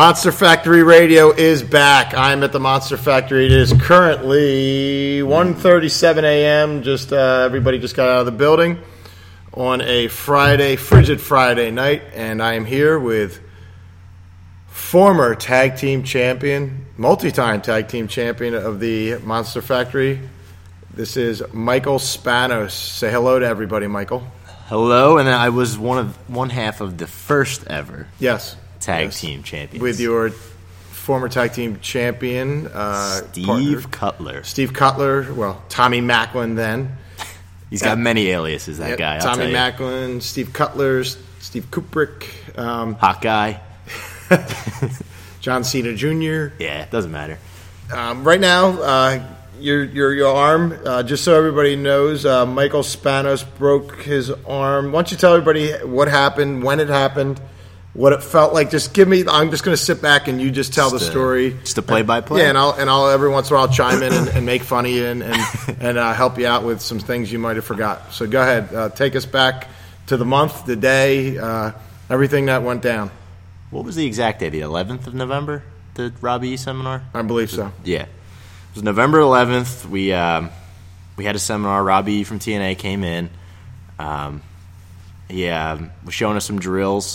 Monster Factory Radio is back. I'm at the Monster Factory. It is currently 1:37 a.m. Everybody just got out of the building on a Friday, frigid Friday night, and I am here with former tag team champion, multi-time tag team champion of the Monster Factory. This is Michael Spanos. Say hello to everybody, Michael. Hello, and I was one half of the first ever. Yes. Tag team champions. With your former tag team champion, Steve Cutler. Steve Cutler, well, Tommy Macklin then. He's got many aliases, that guy. Tommy Macklin, Steve Cutler, Steve Kubrick. Hot guy. John Cena Jr. Yeah, it doesn't matter. Right now, your arm, just so everybody knows, Michael Spanos broke his arm. Why don't you tell everybody what happened, when it happened, what it felt like? Just give me. I'm just going to sit back and you just tell the story. Just a play-by-play. Yeah, and I'll every once in a while chime in and make fun of you and help you out with some things you might have forgot. So go ahead, take us back to the month, the day, everything that went down. What was the exact day? The 11th of November, the Robbie E seminar. I believe so. Yeah, it was November 11th. We had a seminar. Robbie E from TNA came in. He was showing us some drills.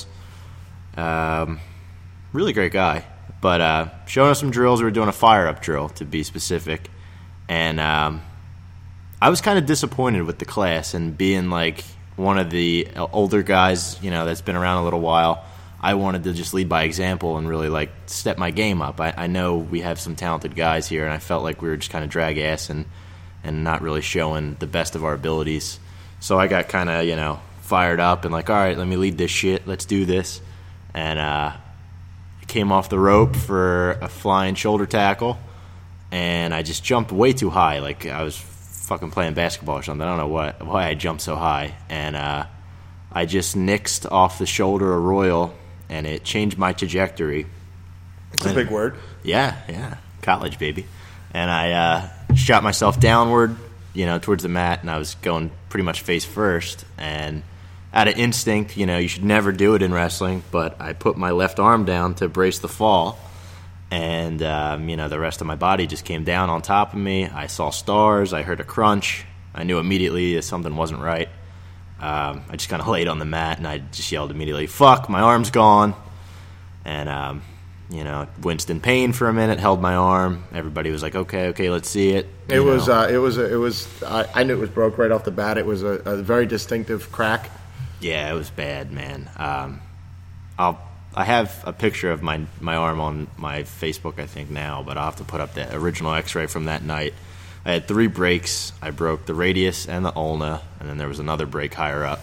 Really great guy, but showing us some drills. We were doing a fire-up drill, to be specific, and I was kind of disappointed with the class, and being like one of the older guys, that's been around a little while. I wanted to just lead by example and really like step my game up. I know we have some talented guys here, and I felt like we were just kind of drag ass and not really showing the best of our abilities. So I got kind of fired up and like, all right, let me lead this shit. Let's do this. And I came off the rope for a flying shoulder tackle, and I just jumped way too high. Like I was fucking playing basketball or something. I don't know why I jumped so high. And I just nixed off the shoulder a royal, and it changed my trajectory. It's a big word. Yeah. College, baby. And I shot myself downward, towards the mat, and I was going pretty much face first. And out of instinct, you should never do it in wrestling, but I put my left arm down to brace the fall, and, the rest of my body just came down on top of me. I saw stars. I heard a crunch. I knew immediately that something wasn't right. I just kind of laid on the mat, and I just yelled immediately, "Fuck, my arm's gone." And, winced in pain for a minute, held my arm. Everybody was like, okay, let's see it. I knew it was broke right off the bat. It was a very distinctive crack. Yeah, it was bad, man. I have a picture of my arm on my Facebook, I think, now, but I'll have to put up the original x-ray from that night. I had 3 breaks. I broke the radius and the ulna, and then there was another break higher up.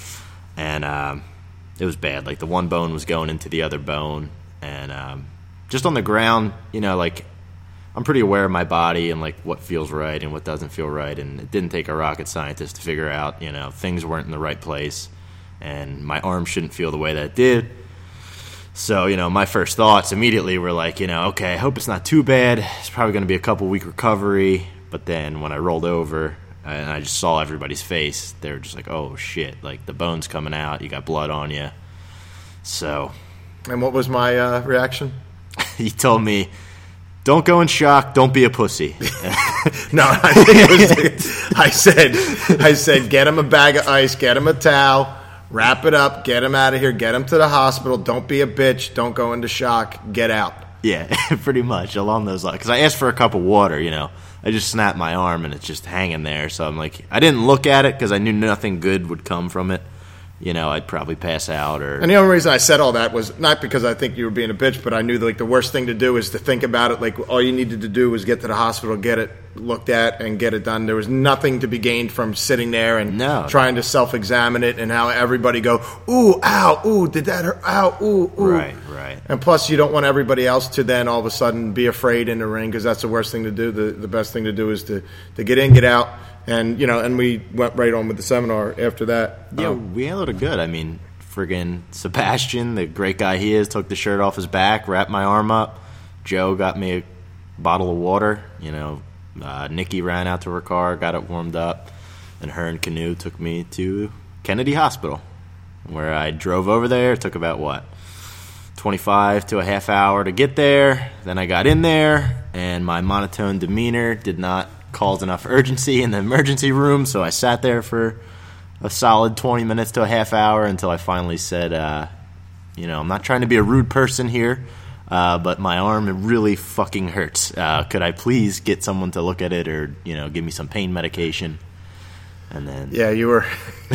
And it was bad. Like, the one bone was going into the other bone. And just on the ground, I'm pretty aware of my body and, like, what feels right and what doesn't feel right. And it didn't take a rocket scientist to figure out, things weren't in the right place. And my arm shouldn't feel the way that it did. So, my first thoughts immediately were like, okay, I hope it's not too bad. It's probably going to be a couple-week recovery. But then when I rolled over and I just saw everybody's face, they were just like, oh, shit. Like, the bone's coming out. You got blood on you. So. And what was my reaction? He told me, don't go in shock. Don't be a pussy. No, I think it was. I said, get him a bag of ice, get him a towel, wrap it up, get him out of here, get him to the hospital. Don't be a bitch. Don't go into shock. Get out. Yeah, pretty much along those lines. Because I asked for a cup of water. I just snapped my arm and it's just hanging there. So I'm like, I didn't look at it because I knew nothing good would come from it. I'd probably pass out or. And the only reason I said all that was not because I think you were being a bitch, but I knew that, like, the worst thing to do is to think about it. Like, all you needed to do was get to the hospital, get it looked at, and get it done. There was nothing to be gained from sitting there and trying to self-examine it and how everybody go, ooh, ow, ooh, did that hurt? Ow, ooh, ooh. Right. And plus, you don't want everybody else to then all of a sudden be afraid in the ring because that's the worst thing to do. The best thing to do is to get in, get out. And, and we went right on with the seminar after that. Yeah, we handled it good. I mean, friggin' Sebastian, the great guy he is, took the shirt off his back, wrapped my arm up. Joe got me a bottle of water. Nikki ran out to her car, got it warmed up. And her and Canoe took me to Kennedy Hospital, where I drove over there. It took about, 25 to a half hour to get there. Then I got in there, and my monotone demeanor did not cause enough urgency in the emergency room, so I sat there for a solid 20 minutes to a half hour until I finally said, I'm not trying to be a rude person here, but my arm really fucking hurts. Could I please get someone to look at it or, give me some pain medication? And then... Yeah, you were...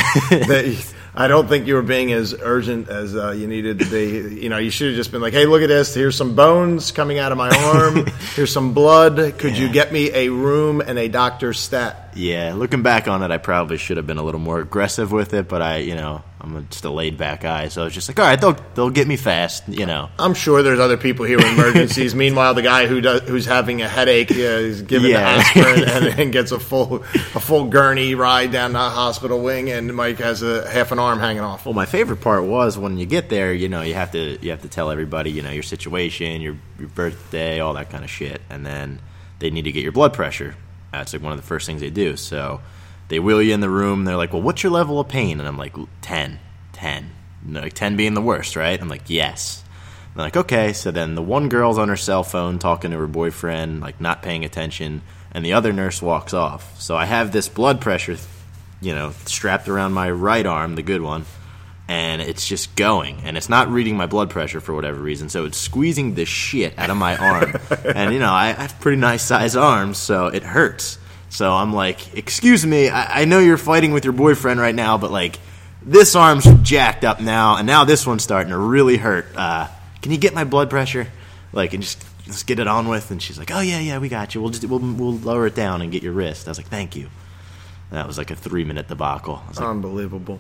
I don't think you were being as urgent as you needed to be. You should have just been like, hey, look at this. Here's some bones coming out of my arm. Here's some blood. Could you get me a room and a doctor's stat? Yeah, looking back on it, I probably should have been a little more aggressive with it, but I'm just a laid-back guy, so I was just like, all right, they'll get me fast, I'm sure there's other people here with emergencies. Meanwhile, the guy who's having a headache is given the aspirin and gets a full gurney ride down the hospital wing, and Mike has a half an arm hanging off. Well, my favorite part was when you get there, you have to tell everybody, your situation, your birthday, all that kind of shit, and then they need to get your blood pressure. That's like one of the first things they do. So they wheel you in the room. They're like, well, what's your level of pain? And I'm like, 10. Like 10 being the worst, right? I'm like, yes. I'm like, okay. So then the one girl's on her cell phone talking to her boyfriend, like not paying attention, and the other nurse walks off. So I have this blood pressure, strapped around my right arm, the good one, and it's just going. And it's not reading my blood pressure for whatever reason, so it's squeezing the shit out of my arm. And, I have pretty nice size arms, so it hurts. So I'm like, excuse me, I know you're fighting with your boyfriend right now, but, like, this arm's jacked up now, and now this one's starting to really hurt. Can you get my blood pressure? Like, and just get it on with. And she's like, oh, yeah, we got you. We'll lower it down and get your wrist. I was like, thank you. And that was like a 3-minute debacle. I was like, unbelievable.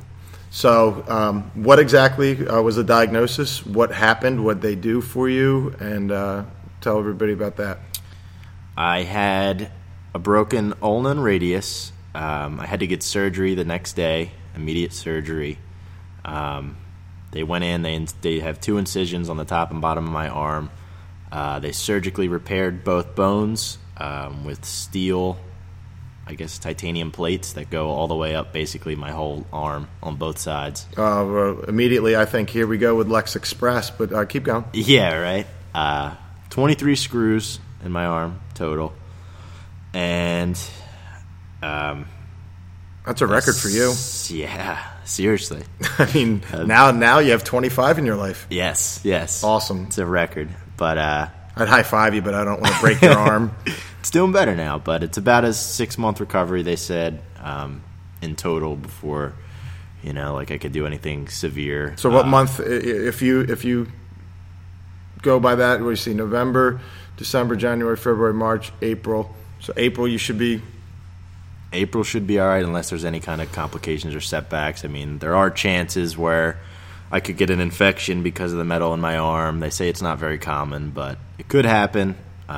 So what exactly was the diagnosis? What happened? What they do for you? And tell everybody about that. I had a broken ulnar and radius. I had to get surgery the next day, immediate surgery. They went in. They have 2 incisions on the top and bottom of my arm. They surgically repaired both bones with steel, I guess titanium plates that go all the way up basically my whole arm on both sides. Immediately I think, here we go with Lex Express, but keep going. Yeah, right. 23 screws in my arm total. And that's a record for you. Yeah, seriously. I mean, now you have 25 in your life. Yes. Awesome. It's a record. But I'd high five you, but I don't want to break your arm. It's doing better now, but it's about a 6-month recovery, they said, in total before, like I could do anything severe. So what month, if you go by that, we see November, December, January, February, March, April. So April should be all right unless there's any kind of complications or setbacks. I mean, there are chances where I could get an infection because of the metal in my arm. They say it's not very common, but it could happen.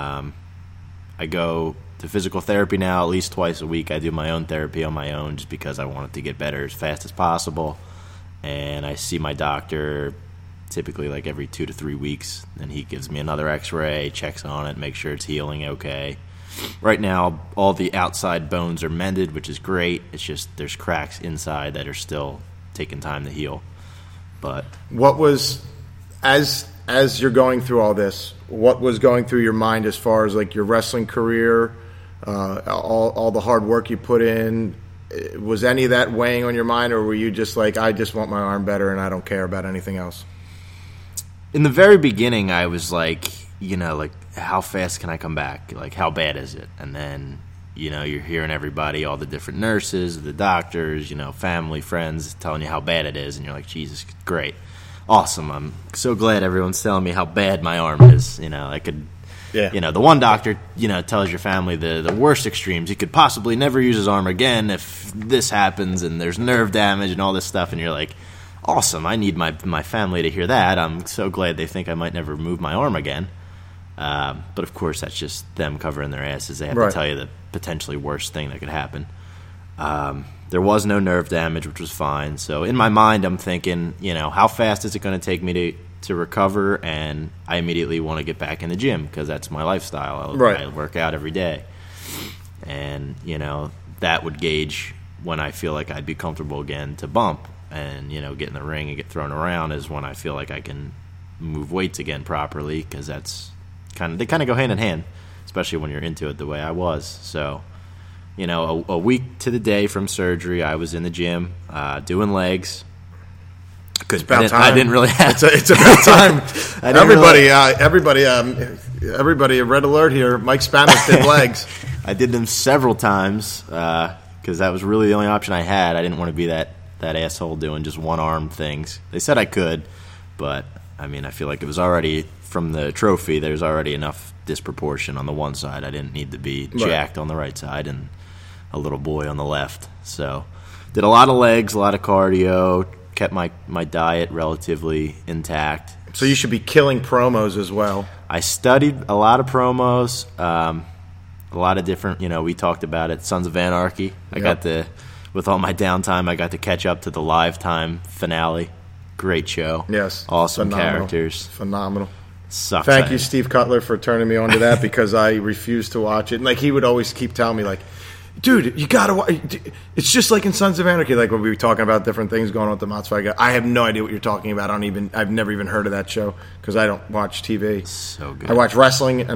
I go to physical therapy now at least twice a week. I do my own therapy on my own just because I want it to get better as fast as possible. And I see my doctor typically like every 2 to 3 weeks, and he gives me another x-ray, checks on it, makes sure it's healing okay. Right now, all the outside bones are mended, which is great. It's just there's cracks inside that are still taking time to heal. But what was, as you're going through all this, what was going through your mind as far as like your wrestling career, all the hard work you put in? Was any of that weighing on your mind, or were you just like, I just want my arm better and I don't care about anything else? In the very beginning, I was like, like, how fast can I come back? Like, how bad is it? And then, you're hearing everybody, all the different nurses, the doctors, family, friends telling you how bad it is. And you're like, Jesus, great. Awesome. I'm so glad everyone's telling me how bad my arm is. I could, the one doctor, tells your family the worst extremes. He could possibly never use his arm again if this happens and there's nerve damage and all this stuff. And you're like, awesome. I need my family to hear that. I'm so glad they think I might never move my arm again. But of course, that's just them covering their asses. They have to tell you the potentially worst thing that could happen. There was no nerve damage, which was fine. So in my mind, I'm thinking, how fast is it going to take me to recover? And I immediately want to get back in the gym because that's my lifestyle. I work out every day. And, that would gauge when I feel like I'd be comfortable again to bump. And, get in the ring and get thrown around is when I feel like I can move weights again properly, because they kind of go hand in hand, especially when you're into it the way I was. So, you know, a week to the day from surgery, I was in the gym doing legs. It's about time. I didn't really have. It's about time. Everybody, a red alert here. Mike Spanos did legs. I did them several times because that was really the only option I had. I didn't want to be that asshole doing just one-arm things. They said I could, but, I mean, I feel like it was already, from the trophy, there's already enough disproportion on the one side. I didn't need to be jacked on the right side and a little boy on the left. So, did a lot of legs, a lot of cardio, kept my diet relatively intact. So you should be killing promos as well. I studied a lot of promos, a lot of different, you know, we talked about it, Sons of Anarchy. With all my downtime, I got to catch up to the live time finale. Great show. Yes. Awesome phenomenal. Characters. Phenomenal. Sucks. Thank you, Steve Cutler, for turning me on to that because I refused to watch it. And, like, he would always keep telling me, like, dude, you got to watch. It's just like in Sons of Anarchy, like when we were talking about different things going on at the Mott's Fight. I have no idea what you're talking about. I've never even heard of that show because I don't watch TV. So good. I watch wrestling, and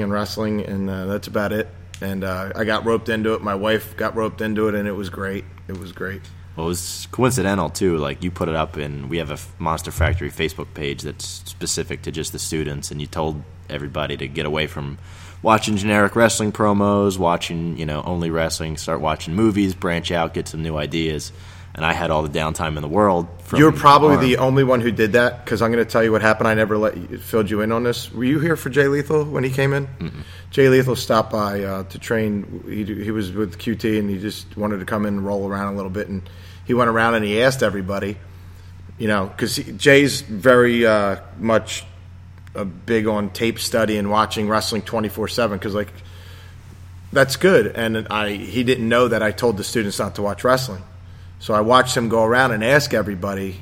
that's about it. And I got roped into it. My wife got roped into it, and it was great. It was great. Well, it was coincidental, too. Like, you put it up, and we have a Monster Factory Facebook page that's specific to just the students, and you told everybody to get away from watching generic wrestling promos, watching, you know, only wrestling, start watching movies, branch out, get some new ideas. And I had all the downtime in the world. You're probably the only one who did that, because I'm going to tell you what happened. I never filled you in on this. Were you here for Jay Lethal when he came in? Mm-mm. Jay Lethal stopped by to train. He was with QT, and he just wanted to come in and roll around a little bit. And he went around and he asked everybody, you know, because Jay's very much big on tape study and watching wrestling 24/7, because, like, that's good. And he didn't know that I told the students not to watch wrestling. So I watched him go around and ask everybody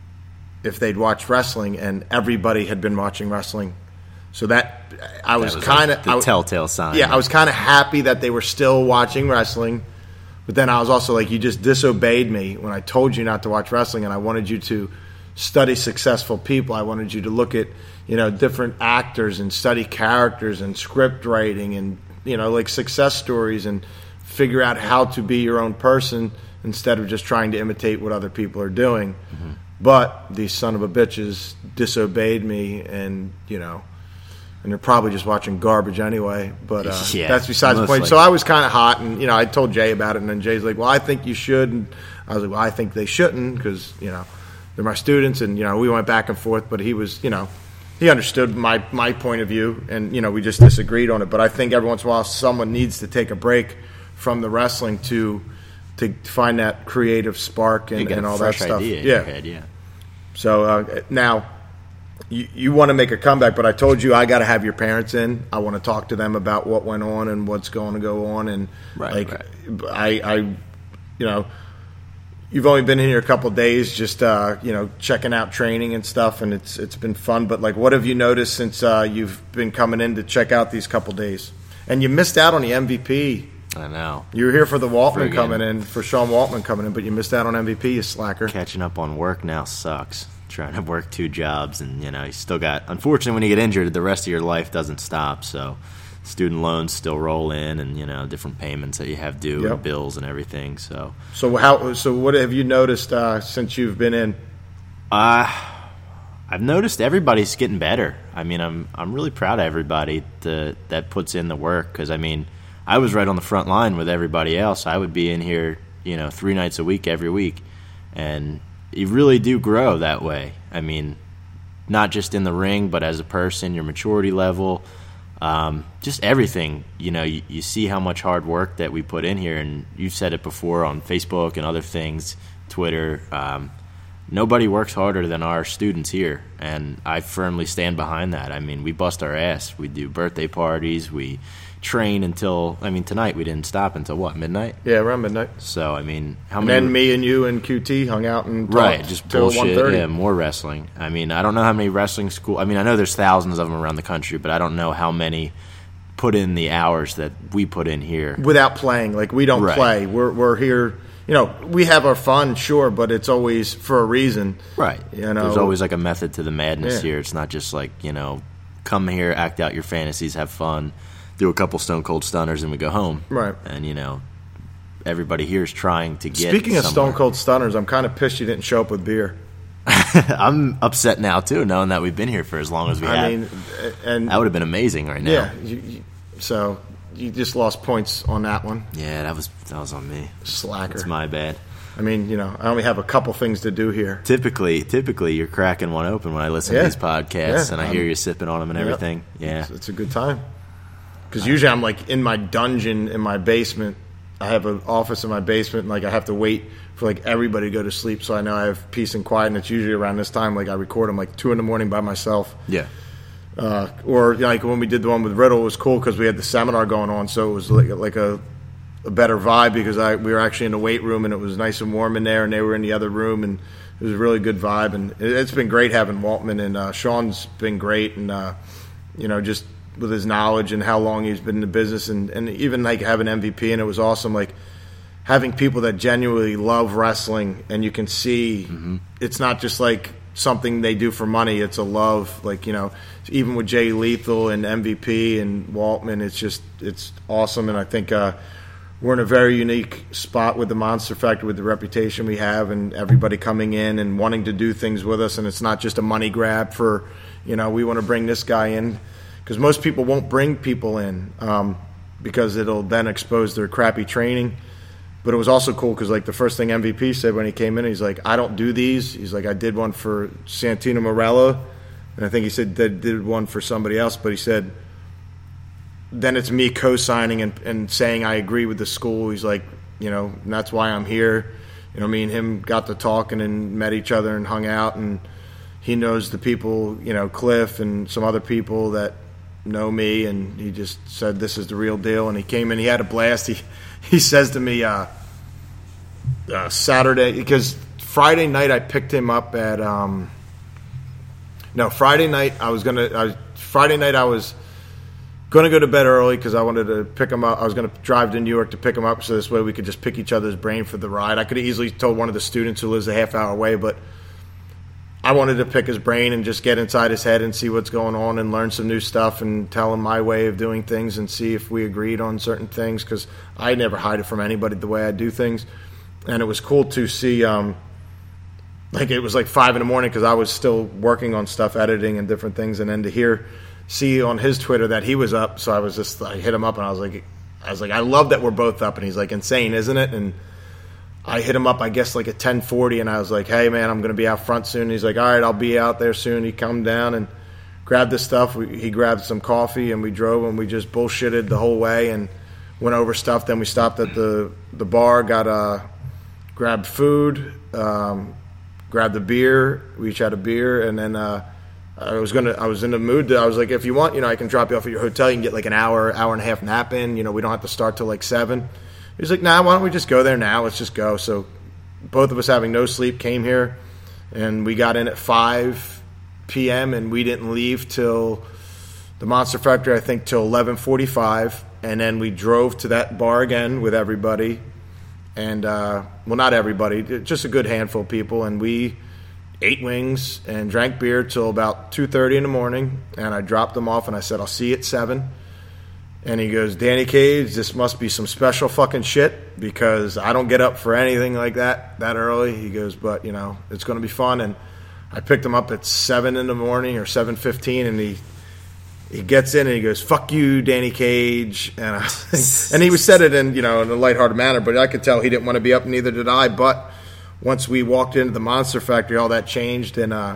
if they'd watched wrestling, and everybody had been watching wrestling. So that was kind of the telltale sign. Yeah, I was kind of happy that they were still watching wrestling, but then I was also like, you just disobeyed me when I told you not to watch wrestling, and I wanted you to study successful people. I wanted you to look at, you know, different actors and study characters and script writing and, you know, like success stories, and figure out how to be your own person instead of just trying to imitate what other people are doing. Mm-hmm. But these son of a bitches disobeyed me, and, you know, and they're probably just watching garbage anyway. But that's besides the point. So I was kind of hot, and, you know, I told Jay about it, and then Jay's like, well, I think you should. And I was like, well, I think they shouldn't, because, you know, they're my students. And, you know, we went back and forth, but he was, you know, he understood my point of view, and, you know, we just disagreed on it. But I think every once in a while someone needs to take a break from the wrestling to find that creative spark and all that stuff. Yeah. So now you want to make a comeback, but I told you I got to have your parents in. I want to talk to them about what went on and what's going to go on. And I you know, you've only been in here a couple of days, just you know, checking out training and stuff, and it's been fun. But, like, what have you noticed since you've been coming in to check out these couple of days? And you missed out on the MVP. I know. You were here for the Waltman coming in, for Sean Waltman coming in, but you missed out on MVP, you slacker. Catching up on work now sucks. Trying to work 2 jobs, and, you know, you still got, unfortunately, when you get injured, the rest of your life doesn't stop. So student loans still roll in, and, you know, different payments that you have due, and bills and everything. So what have you noticed since you've been in? I've noticed everybody's getting better. I mean, I'm really proud of everybody that puts in the work, because, I mean, I was right on the front line with everybody else. I would be in here, you know, 3 nights a week every week, and you really do grow that way. I mean, not just in the ring, but as a person, your maturity level, just everything. You know, you see how much hard work that we put in here, and you've said it before on Facebook and other things, Twitter. Nobody works harder than our students here, and I firmly stand behind that. I mean, we bust our ass. We do birthday parties. We train until, I mean, tonight we didn't stop until, what, midnight? Yeah, around midnight. So, I mean, how many... And then me and you and QT hung out and talked just till bullshit, 1:30. Yeah, more wrestling. I mean, I don't know how many wrestling schools... I mean, I know there's thousands of them around the country, but I don't know how many put in the hours that we put in here. Without playing. Like, we don't play. We're here... we have our fun, sure, but it's always for a reason. Right. There's always like a method to the madness here. It's not just like, come here, act out your fantasies, have fun, do a couple Stone Cold Stunners, and we go home. Right. And, everybody here is trying to get Speaking of somewhere. Stone Cold Stunners, I'm kind of pissed you didn't show up with beer. I'm upset now, too, knowing that we've been here for as long as we have. And that would have been amazing right now. Yeah. So you just lost points on that one. Yeah, that was on me. Slacker. It's my bad. I only have a couple things to do here. Typically, you're cracking one open when I listen to these podcasts, and I hear you sipping on them and everything. Yeah. It's a good time. Because usually I'm like in my dungeon in my basement. I have an office in my basement, and like I have to wait for like everybody to go to sleep, so I know I have peace and quiet. And it's usually around this time. Like I record them like 2 a.m. by myself. Yeah. Or like when we did the one with Riddle, it was cool because we had the seminar going on, so it was like a better vibe because we were actually in the weight room and it was nice and warm in there, and they were in the other room, and it was a really good vibe. And it's been great having Waltman, and Sean's been great, and just with his knowledge and how long he's been in the business, and even like having MVP, and it was awesome like having people that genuinely love wrestling, and you can see it's not just like something they do for money, it's a love, like even with Jay Lethal and MVP and Waltman, it's awesome. And I think we're in a very unique spot with the Monster Factory, with the reputation we have, and everybody coming in and wanting to do things with us, and it's not just a money grab for we want to bring this guy in, because most people won't bring people in because it'll then expose their crappy training. But it was also cool because, like, the first thing MVP said when he came in, he's like, I don't do these. He's like, I did one for Santino Marella, and I think he said that did one for somebody else. But he said, then it's me co-signing and saying I agree with the school. He's like, and that's why I'm here. Me and him got to talking and met each other and hung out, and he knows the people, Cliff and some other people that know me, and he just said this is the real deal. And he came in, he had a blast. He says to me Saturday, because Friday night I picked him up at Friday night I was gonna go to bed early because I wanted to pick him up. I was going to drive to New York to pick him up, so this way we could just pick each other's brain for the ride. I could have easily told one of the students who lives a half hour away, but I wanted to pick his brain and just get inside his head and see what's going on and learn some new stuff and tell him my way of doing things and see if we agreed on certain things, because I never hide it from anybody the way I do things. And it was cool to see, like it was like 5 a.m. because I was still working on stuff, editing and different things, and then to see on his Twitter that he was up, so I hit him up and I was like, I love that we're both up, and he's like, insane, isn't it? And I hit him up, I guess, like at 10:40, and I was like, hey, man, I'm going to be out front soon. He's like, all right, I'll be out there soon. He come down and grabbed his stuff. He grabbed some coffee, and we drove, and we just bullshitted the whole way and went over stuff. Then we stopped at the bar, grabbed food, grabbed a beer. We each had a beer, and then I was in the mood. I was like, if you want, I can drop you off at your hotel. You can get like an hour and a half nap in. We don't have to start till like 7. He's like, nah, why don't we just go there now? Let's just go. So both of us having no sleep came here, and we got in at 5 p.m., and we didn't leave till the Monster Factory, I think, till 11:45. And then we drove to that bar again with everybody. And, well, not everybody, just a good handful of people. And we ate wings and drank beer till about 2:30 in the morning. And I dropped them off, and I said, I'll see you at 7. And he goes, Danny Cage, this must be some special fucking shit, because I don't get up for anything like that early. He goes, but, it's going to be fun. And I picked him up at 7 in the morning or 7:15, and he gets in and he goes, fuck you, Danny Cage. And and he said it in, in a lighthearted manner, but I could tell he didn't want to be up, neither did I. But once we walked into the Monster Factory, all that changed, and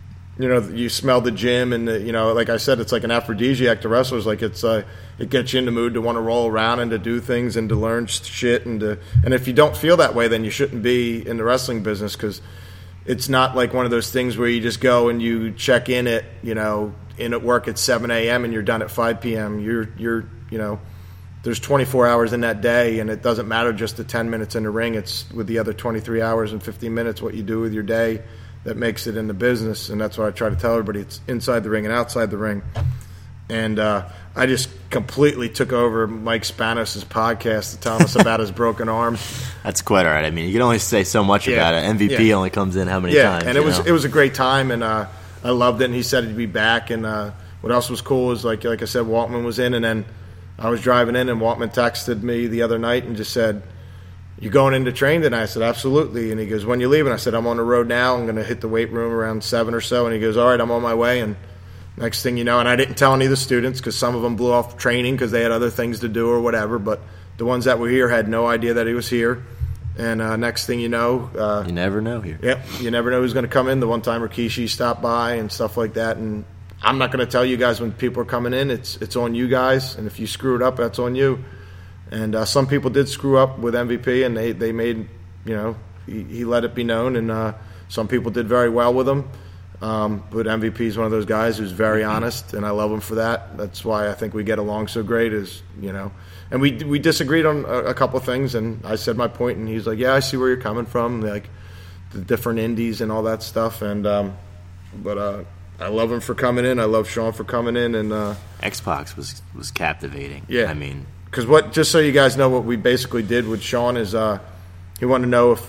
you smell the gym, and like I said, it's like an aphrodisiac to wrestlers. Like it gets you in the mood to want to roll around and to do things and to learn shit, and if you don't feel that way, then you shouldn't be in the wrestling business, because it's not like one of those things where you just go and you check in at in at work at 7 a.m. and you're done at 5 p.m. You're there's 24 hours in that day, and it doesn't matter just the 10 minutes in the ring. It's with the other 23 hours and 15 minutes what you do with your day that makes it in the business. And that's what I try to tell everybody. It's inside the ring and outside the ring. And I just completely took over Mike Spanos' podcast to tell us about his broken arm. That's quite all right. I mean, you can only say so much about it. MVP only comes in how many times? And it was a great time, and I loved it. And he said he'd be back. And what else was cool is, like I said, Waltman was in, and then I was driving in, and Waltman texted me the other night and just said, "You going into train tonight?" I said, "Absolutely." And he goes, "When you leaving?" I said, "I'm on the road now. I'm going to hit the weight room around 7 or so." And he goes, "All right, I'm on my way." And next thing you know, and I didn't tell any of the students because some of them blew off training because they had other things to do or whatever, but the ones that were here had no idea that he was here. And next thing you know... you never know here. Yep, you never know who's going to come in. The one time Rikishi stopped by and stuff like that. And I'm not going to tell you guys when people are coming in. It's on you guys, and if you screw it up, that's on you. And some people did screw up with MVP, and they made, he let it be known, and some people did very well with him. But MVP is one of those guys who's very honest, and I love him for that. That's why I think we get along so great. And we disagreed on a couple of things, and I said my point, and he's like, "Yeah, I see where you're coming from, like the different indies and all that stuff." And but I love him for coming in. I love Sean for coming in, and X-Pac was captivating. Yeah, I mean, because just so you guys know, what we basically did with Sean is he wanted to know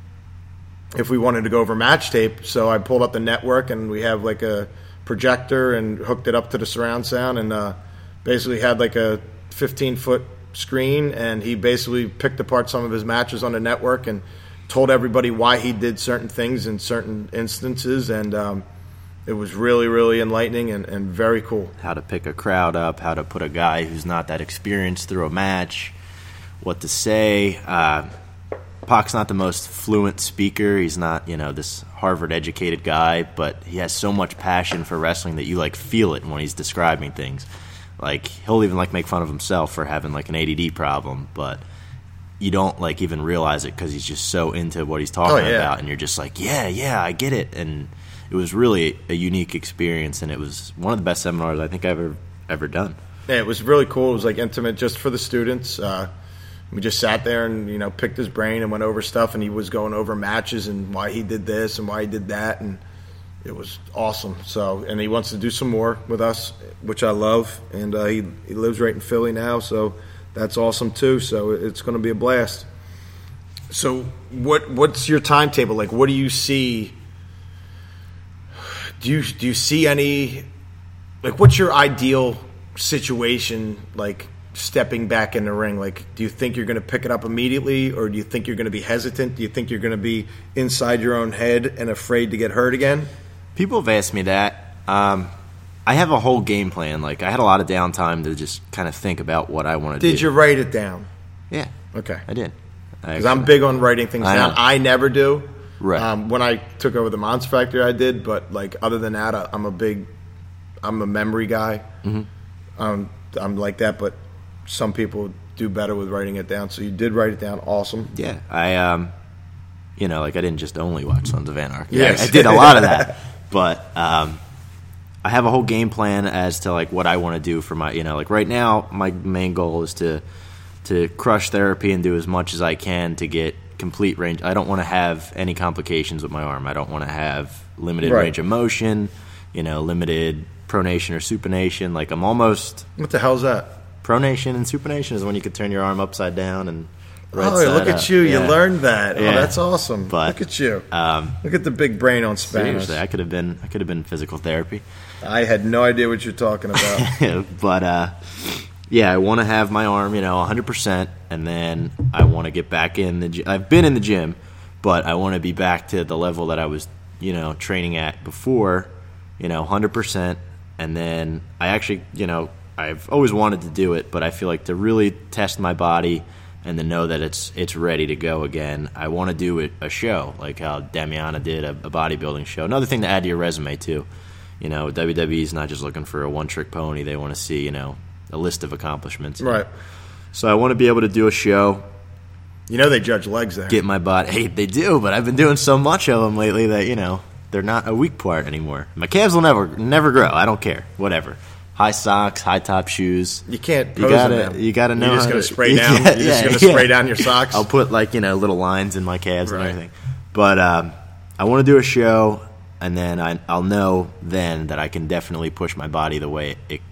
if we wanted to go over match tape. So I pulled up the network, and we have like a projector and hooked it up to the surround sound, and basically had like a 15-foot screen, and he basically picked apart some of his matches on the network and told everybody why he did certain things in certain instances, and it was really, really enlightening and very cool. How to pick a crowd up, how to put a guy who's not that experienced through a match, what to say. Pac's not the most fluent speaker. He's not, this Harvard-educated guy, but he has so much passion for wrestling that you, feel it when he's describing things. He'll even, make fun of himself for having, an ADD problem, but you don't, even realize it because he's just so into what he's talking about, and you're just like, yeah, I get it. And it was really a unique experience, and it was one of the best seminars I think I've ever done. Yeah, it was really cool. It was, intimate just for the students. We just sat there and, picked his brain and went over stuff, and he was going over matches and why he did this and why he did that, and it was awesome. So, and he wants to do some more with us, which I love, and he lives right in Philly now, so that's awesome too. So it's going to be a blast. So what's your timetable? What do you see? Do you see any, what's your ideal situation, stepping back in the ring? Do you think you're going to pick it up immediately, or do you think you're going to be hesitant? Do you think you're going to be inside your own head and afraid to get hurt again? People have asked me that. I have a whole game plan. I had a lot of downtime to just kind of think about what I want to do. Did you write it down? Yeah. Okay. I did. Because I'm big on writing things down. I never do. Right. When I took over the Monster Factory, I did, but other than that, I'm a memory guy. Mm-hmm. I'm like that, but some people do better with writing it down. So you did write it down. Awesome. Yeah. I I didn't just only watch Sons of Anarchy. Yes. I did a lot of that. But I have a whole game plan as to what I want to do for my, right now my main goal is to crush therapy and do as much as I can to get complete range. I don't want to have any complications with my arm. I don't want to have limited range of motion, limited pronation or supination. I'm almost... What the hell's that? Pronation and supination is when you could turn your arm upside down and look at you. You learned that. Yeah. Oh, that's awesome. But, look at you. Look at the big brain on Spanish. Seriously, I could have been physical therapy. I had no idea what you're talking about. But I want to have my arm, 100%, and then I want to get back in the gym. I've been in the gym, but I want to be back to the level that I was, training at before, 100%, and then I actually, I've always wanted to do it, but I feel like to really test my body and to know that it's ready to go again, I want to do a show like how Damiana did, a bodybuilding show. Another thing to add to your resume too. WWE's not just looking for a one-trick pony. They want to see, a list of accomplishments. Right. So I want to be able to do a show. They judge legs there. Get my body. Hey, they do, but I've been doing so much of them lately that, they're not a weak part anymore. My calves will never grow. I don't care. Whatever. High socks, high top shoes. You can't pose them. You gotta know. You're just gonna spray down. You're just gonna spray down your socks. I'll put little lines in my calves and everything. But I want to do a show, and then I'll know then that I can definitely push my body the way it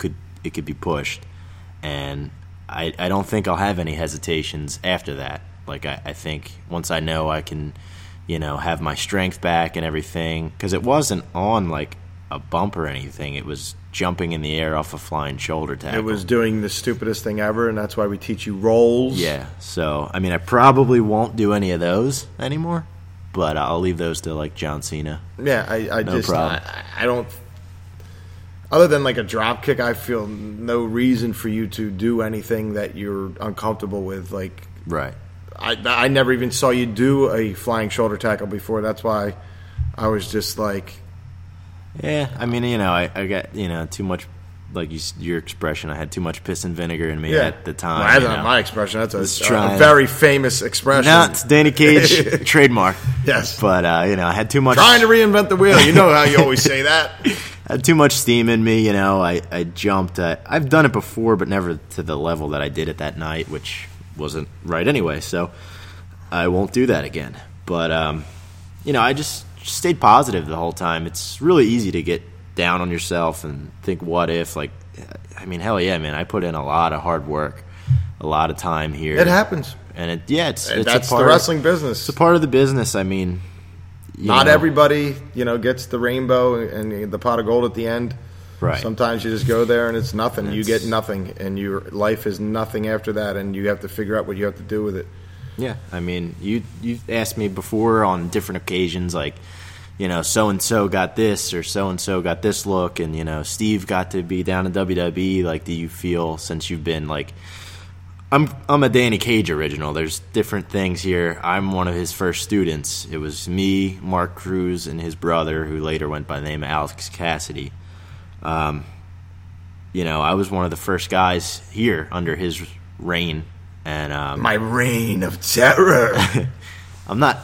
it could be pushed. And I don't think I'll have any hesitations after that. Like, I think once I know I can, have my strength back and everything, because it wasn't on, like, a bump or anything. It was jumping in the air off a flying shoulder tackle. It was doing the stupidest thing ever, and that's why we teach you rolls. Yeah, so, I mean, I probably won't do any of those anymore, but I'll leave those to, like, John Cena. Yeah, I No problem. I don't... Other than, like, a drop kick, I feel no reason for you to do anything that you're uncomfortable with. Like, Right. I never even saw you do a flying shoulder tackle before. That's why I was just like... Yeah, I mean, I got, too much, like your expression, I had too much piss and vinegar in me at the time. Well, that's not my expression. That's a trying. very famous expression. No, it's Danny Cage trademark. Yes. But, I had too much... Trying to reinvent the wheel. You know how you always say that. I had too much steam in me, I jumped. I've done it before, but never to the level that I did it that night, which wasn't right anyway, so I won't do that again. But, I just stayed positive the whole time. It's really easy to get down on yourself and think, what if? Like, I mean, hell yeah, man. I put in a lot of hard work, a lot of time here. It happens. And it's that's a part the wrestling business. It's a part of the business. I mean, not everybody, gets the rainbow and the pot of gold at the end. Right. Sometimes you just go there and it's nothing. You get nothing, and your life is nothing after that, and you have to figure out what you have to do with it. Yeah, I mean, you asked me before on different occasions, like, so-and-so got this or so-and-so got this look, and, Steve got to be down in WWE. Like, do you feel, since you've been, like, I'm a Danny Cage original. There's different things here. I'm one of his first students. It was me, Mark Cruz, and his brother, who later went by the name of Alex Cassidy. I was one of the first guys here under his reign. And my reign of terror. I'm not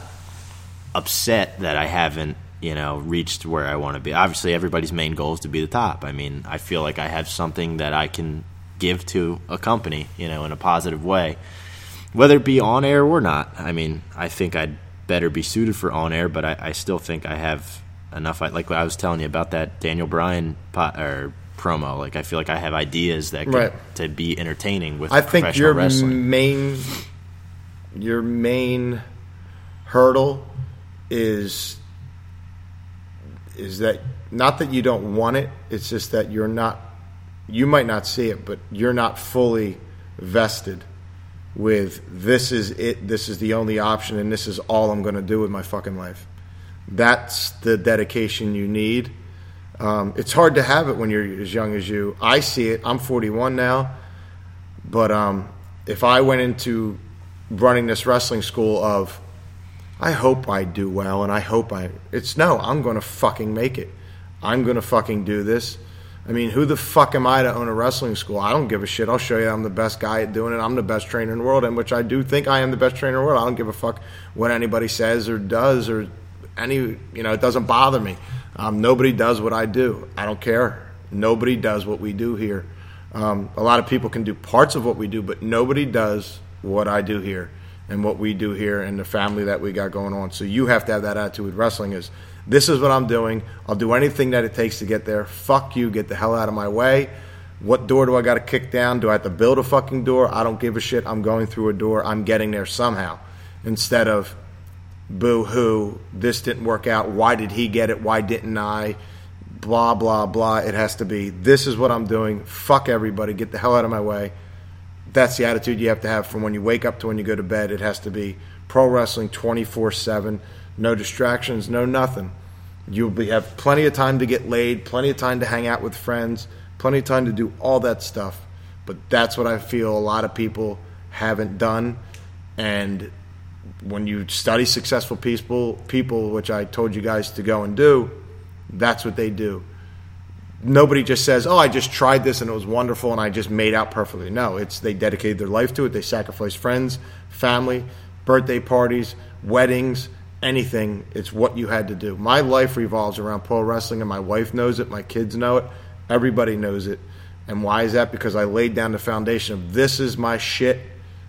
upset that I haven't, reached where I want to be. Obviously, everybody's main goal is to be the top. I mean, I feel like I have something that I can give to a company, in a positive way, whether it be on air or not. I mean, I think I'd better be suited for on air, but I still think I have enough. Like I was telling you about that Daniel Bryan promo. Like, I feel like I have ideas that get to be entertaining with professional wrestling. Your main hurdle is that not that you don't want it. It's just that you're not. You might not see it, but you're not fully vested with this is it, this is the only option, and this is all I'm going to do with my fucking life. That's the dedication you need. It's hard to have it when you're as young as you. I see it. I'm 41 now, but if I went into running this wrestling school of, I hope I do well, and I'm going to fucking make it. I'm going to fucking do this. I mean, who the fuck am I to own a wrestling school? I don't give a shit. I'll show you I'm the best guy at doing it. I'm the best trainer in the world, and which I do think I am the best trainer in the world. I don't give a fuck what anybody says or does or it doesn't bother me. Nobody does what I do. I don't care. Nobody does what we do here. A lot of people can do parts of what we do, but nobody does what I do here and what we do here and the family that we got going on. So you have to have that attitude with wrestling is, this is what I'm doing. I'll do anything that it takes to get there. Fuck you. Get the hell out of my way. What door do I got to kick down? Do I have to build a fucking door? I don't give a shit. I'm going through a door. I'm getting there somehow. Instead of, boo-hoo, this didn't work out. Why did he get it? Why didn't I? Blah, blah, blah. It has to be, this is what I'm doing. Fuck everybody. Get the hell out of my way. That's the attitude you have to have from when you wake up to when you go to bed. It has to be pro wrestling 24/7. No distractions, no nothing. You'll have plenty of time to get laid, plenty of time to hang out with friends, plenty of time to do all that stuff. But that's what I feel a lot of people haven't done. And when you study successful people, which I told you guys to go and do, that's what they do. Nobody just says, I just tried this and it was wonderful and I just made out perfectly. No, they dedicated their life to it. They sacrificed friends, family, birthday parties, weddings, anything. It's what you had to do. My life revolves around pro wrestling, and my wife knows it. My kids know it. Everybody knows it. And why is that? Because I laid down the foundation of this is my shit.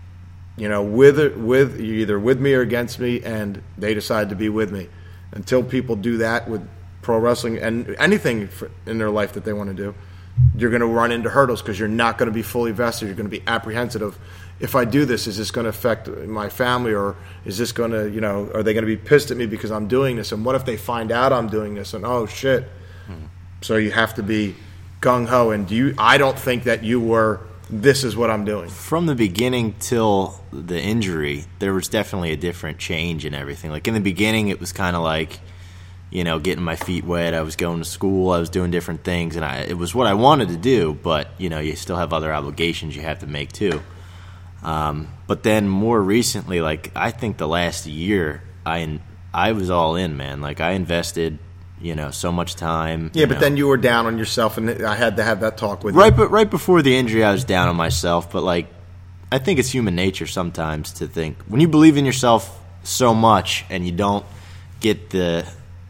With either with me or against me, and they decide to be with me. Until people do that with pro wrestling and anything in their life that they want to do, you're going to run into hurdles because you're not going to be fully vested. You're going to be apprehensive of, if I do this, is this going to affect my family, or is this going to, are they going to be pissed at me because I'm doing this? And what if they find out I'm doing this? And oh shit! So you have to be gung ho. And I don't think that you were. This is what I'm doing. From the beginning till the injury, there was definitely a different change in everything. Like in the beginning, it was kind of like, getting my feet wet. I was going to school. I was doing different things, and it was what I wanted to do. But you still have other obligations you have to make too. But then more recently, like I think the last year, I was all in, man. Like I invested, so much time. Yeah, but then you were down on yourself, and I had to have that talk with you. But right before the injury, I was down on myself. But like, I think it's human nature sometimes to think when you believe in yourself so much and you don't get the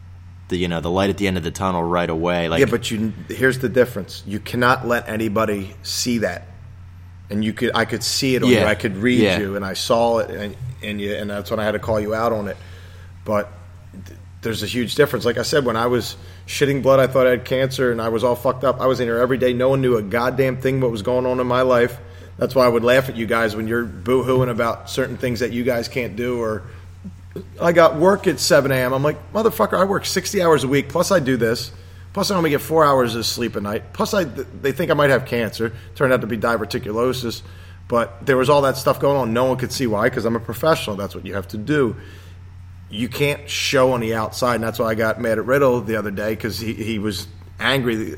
light at the end of the tunnel right away. Like, yeah, but here's the difference: you cannot let anybody see that. And I could see it on you. I could read you, and I saw it, and that's when I had to call you out on it. But there's a huge difference. Like I said, when I was shitting blood, I thought I had cancer, and I was all fucked up. I was in here every day. No one knew a goddamn thing what was going on in my life. That's why I would laugh at you guys when you're boo-hooing about certain things that you guys can't do. Or I got work at 7 a.m. I'm like, motherfucker, I work 60 hours a week, plus I do this. Plus, I only get 4 hours of sleep a night. Plus, they think I might have cancer. Turned out to be diverticulosis. But there was all that stuff going on. No one could see why, because I'm a professional. That's what you have to do. You can't show on the outside. And that's why I got mad at Riddle the other day, because he was angry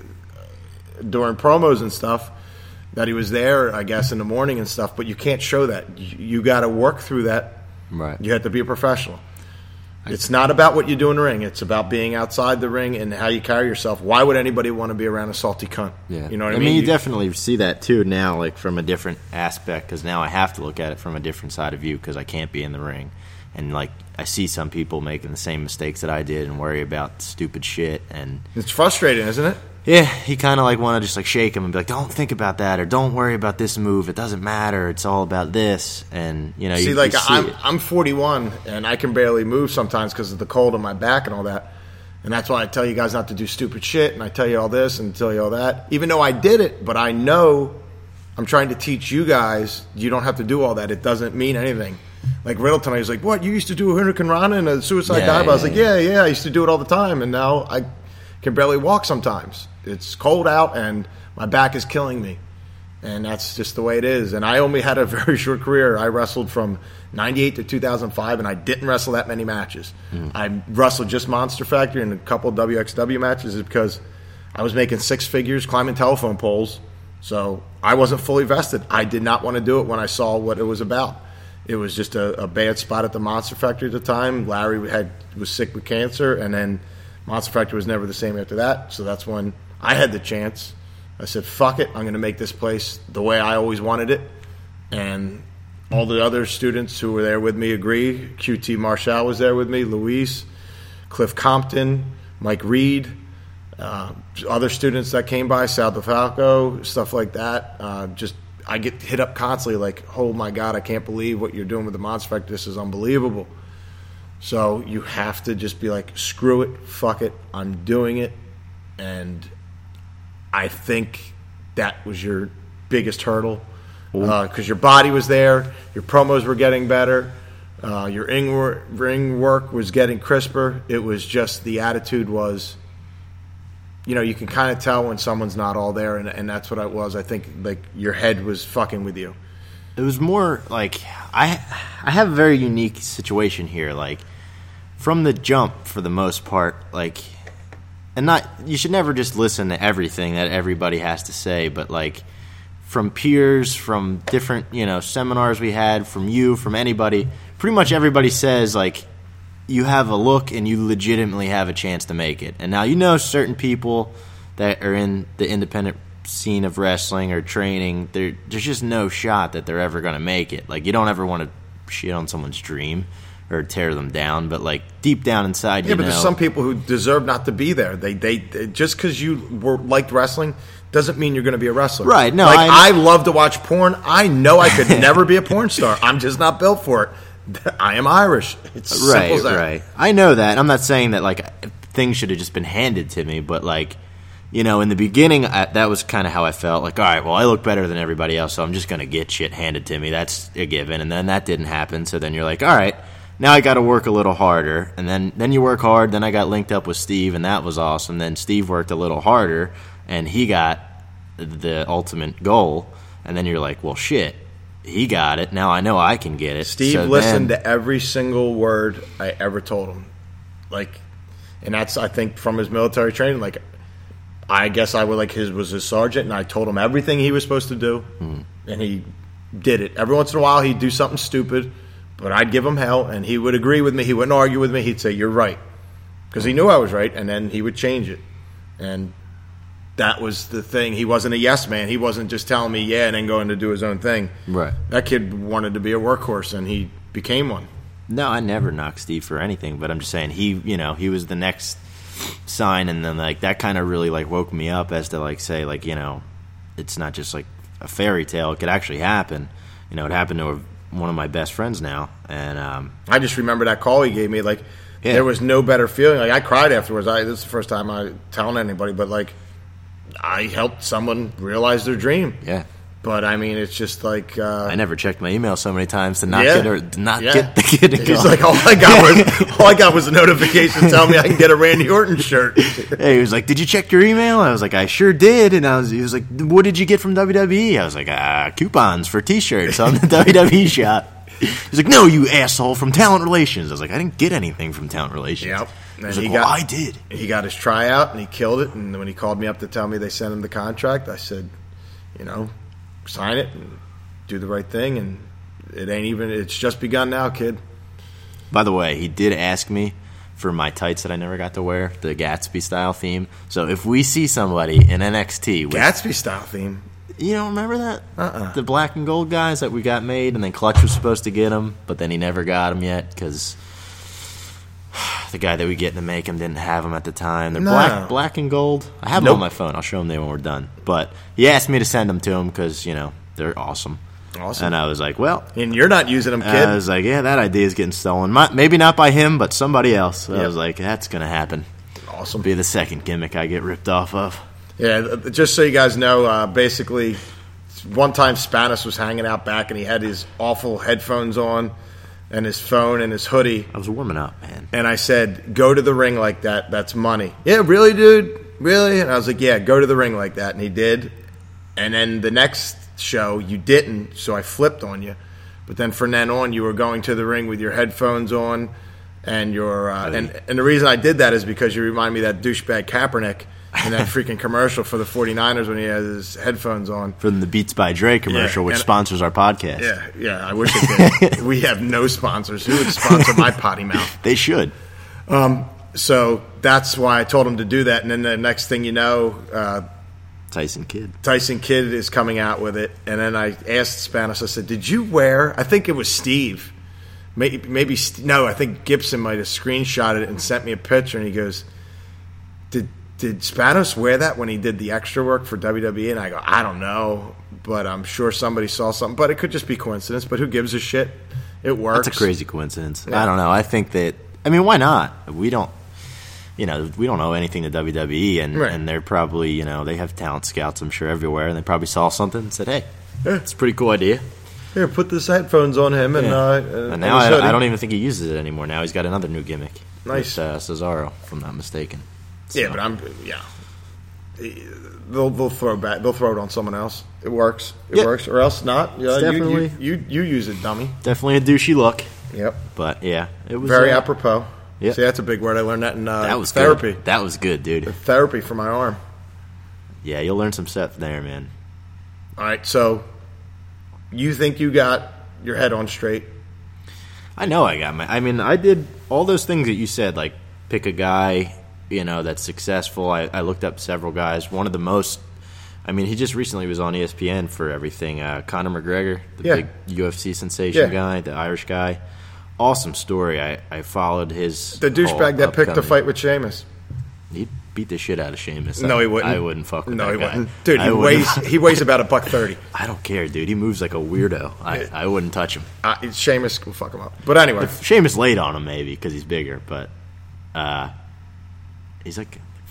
during promos and stuff that he was there, I guess, in the morning and stuff. But you can't show that. You got to work through that. Right. You have to be a professional. It's not about what you do in the ring. It's about being outside the ring and how you carry yourself. Why would anybody want to be around a salty cunt? Yeah. You know what I mean? You definitely see that, too, now, like, from a different aspect, because now I have to look at it from a different side of view because I can't be in the ring. And, like, I see some people making the same mistakes that I did and worry about stupid shit. And it's frustrating, isn't it? Yeah, he kind of, like, want to just, like, shake him and be like, don't think about that, or don't worry about this move. It doesn't matter. It's all about this. And, see, like, I'm 41, and I can barely move sometimes because of the cold on my back and all that. And that's why I tell you guys not to do stupid shit, and I tell you all this and tell you all that. Even though I did it, but I know I'm trying to teach you guys you don't have to do all that. It doesn't mean anything. Like Riddle tonight, he's like, what, you used to do a Hurricane Rana and a suicide dive? I was like, yeah, I used to do it all the time, and now I can barely walk sometimes. It's cold out, and my back is killing me. And that's just the way it is. And I only had a very short career. I wrestled from 98 to 2005, and I didn't wrestle that many matches. I wrestled just Monster Factory and a couple of WXW matches because I was making six figures climbing telephone poles. So I wasn't fully vested. I did not want to do it when I saw what it was about. It was just a bad spot at the Monster Factory at the time. Larry was sick with cancer, and then Monster Factory was never the same after that. So that's when I had the chance. I said, fuck it, I'm going to make this place the way I always wanted it. And all the other students who were there with me agree. QT Marshall was there with me, Luis, Cliff Compton, Mike Reed, other students that came by, Sal DeFalco, stuff like that. I get hit up constantly like, oh my God, I can't believe what you're doing with the Monster Factory. This is unbelievable. So you have to just be like, screw it, fuck it, I'm doing it. And I think that was your biggest hurdle because your body was there, your promos were getting better, your ring work was getting crisper. It was just the attitude was, you can kind of tell when someone's not all there, and that's what it was. I think like your head was fucking with you. It was more like I have a very unique situation here. Like from the jump, for the most part, like. And you should never just listen to everything that everybody has to say, but like from peers, from different, seminars we had, from you, from anybody, pretty much everybody says like you have a look and you legitimately have a chance to make it. And now certain people that are in the independent scene of wrestling or training, there's just no shot that they're ever going to make it. Like you don't ever want to shit on someone's dream or tear them down, but like deep down inside, but there's some people who deserve not to be there. They just because you liked wrestling doesn't mean you're going to be a wrestler, right? No, I love to watch porn. I know I could never be a porn star. I'm just not built for it. I am Irish. It's simple as that. Right. I know that. I'm not saying that like things should have just been handed to me, but like in the beginning, that was kind of how I felt. Like, all right, well, I look better than everybody else, so I'm just going to get shit handed to me. That's a given. And then that didn't happen. So then you're like, all right, now I got to work a little harder. And then you work hard. Then I got linked up with Steve, and that was awesome. Then Steve worked a little harder, and he got the ultimate goal. And then you're like, well, shit, he got it. Now I know I can get it. Steve listened to every single word I ever told him. And that's, I think, from his military training. I guess I would was his sergeant, and I told him everything he was supposed to do, and he did it. Every once in a while, he'd do something stupid, but I'd give him hell, and he would agree with me. He wouldn't argue with me. He'd say, "You're right," because he knew I was right, and then he would change it. And that was the thing. He wasn't a yes man. He wasn't just telling me yeah and then going to do his own thing. Right. That kid wanted to be a workhorse, and he became one. No, I never knocked Steve for anything, but I'm just saying he was the next sign, and then that kind of really woke me up as to say it's not just a fairy tale. It could actually happen. It happened to one of my best friends now, and I just remember that call he gave me. There was no better feeling. I cried afterwards. This is the first time I telling anybody, but I helped someone realize their dream. Yeah. But I mean, it's just I never checked my email so many times to not get the kid to go. He's all I got was a notification telling me I can get a Randy Orton shirt. Hey, he was like, "Did you check your email?" I was like, "I sure did." And he was like, "What did you get from WWE?" I was like, "Coupons for T-shirts on the WWE shop." He's like, "No, you asshole, from Talent Relations." I was like, "I didn't get anything from Talent Relations." Yep. And he got, I did. He got his tryout and he killed it. And when he called me up to tell me they sent him the contract, I said, sign it and do the right thing, and it's just begun now, kid. By the way, he did ask me for my tights that I never got to wear, the Gatsby style theme. So if we see somebody in NXT with Gatsby style theme, you don't remember that? The black and gold guys that we got made, and then Clutch was supposed to get them, but then he never got them yet because the guy that we get to make them didn't have them at the time. They're black and gold. I have them on my phone. I'll show them when we're done. But he asked me to send them to him because, they're awesome. Awesome. And I was like, well. And you're not using them, kid. I was like, yeah, that idea is getting stolen. Maybe not by him, but somebody else. So I was like, that's going to happen. Awesome. Be the second gimmick I get ripped off of. Yeah, just so you guys know, basically, one time Spanos was hanging out back and he had his awful headphones on and his phone and his hoodie. I was warming up, man. And I said, go to the ring like that. That's money. Yeah, really, dude? Really? And I was like, yeah, go to the ring like that. And he did. And then the next show, you didn't, so I flipped on you. But then from then on, you were going to the ring with your headphones on. And your and the reason I did that is because you remind me of that douchebag Kaepernick in that freaking commercial for the 49ers when he has his headphones on. From the Beats by Dre commercial, which sponsors our podcast. Yeah, I wish it did. We have no sponsors. Who would sponsor my potty mouth? They should. So that's why I told him to do that. And then the next thing you know, Tyson Kidd is coming out with it. And then I asked Spanos, I said, did you wear, I think it was Steve. Maybe no, I think Gibson might have screenshotted it and sent me a picture. And he goes, Did Spanos wear that when he did the extra work for WWE? And I go, I don't know, but I'm sure somebody saw something. But it could just be coincidence. But who gives a shit? It works. That's a crazy coincidence. Yeah. I don't know. I think that, why not? We don't know anything to WWE, and they're probably, they have talent scouts, I'm sure, everywhere, and they probably saw something and said, hey, it's a pretty cool idea. Here, put this headphones on him. And now I don't even think he uses it anymore. Now he's got another new gimmick. Nice. With Cesaro, if I'm not mistaken. So. Yeah, but they'll throw back. They'll throw it on someone else. It works. It works, or else not. Yeah, definitely. You use it, dummy. Definitely a douchey look. Yep. But yeah, it was very apropos. Yep. See, that's a big word. I learned that in that was therapy. Good. That was good, dude. Therapy for my arm. Yeah, you'll learn some stuff there, man. All right, so you think you got your head on straight? I know I got I did all those things that you said, like pick a guy, that's successful. I looked up several guys. One of the most, he just recently was on ESPN for everything. Conor McGregor, the big UFC sensation guy, the Irish guy. Awesome story. I followed his. The douchebag that picked a fight with Sheamus. He'd beat the shit out of Sheamus. No, he wouldn't. I wouldn't fuck with that guy. Wouldn't. Dude, he weighs about $130. I don't care, dude. He moves like a weirdo. I wouldn't touch him. Sheamus will fuck him up. But anyway. If Sheamus laid on him, maybe, because he's bigger. But he's like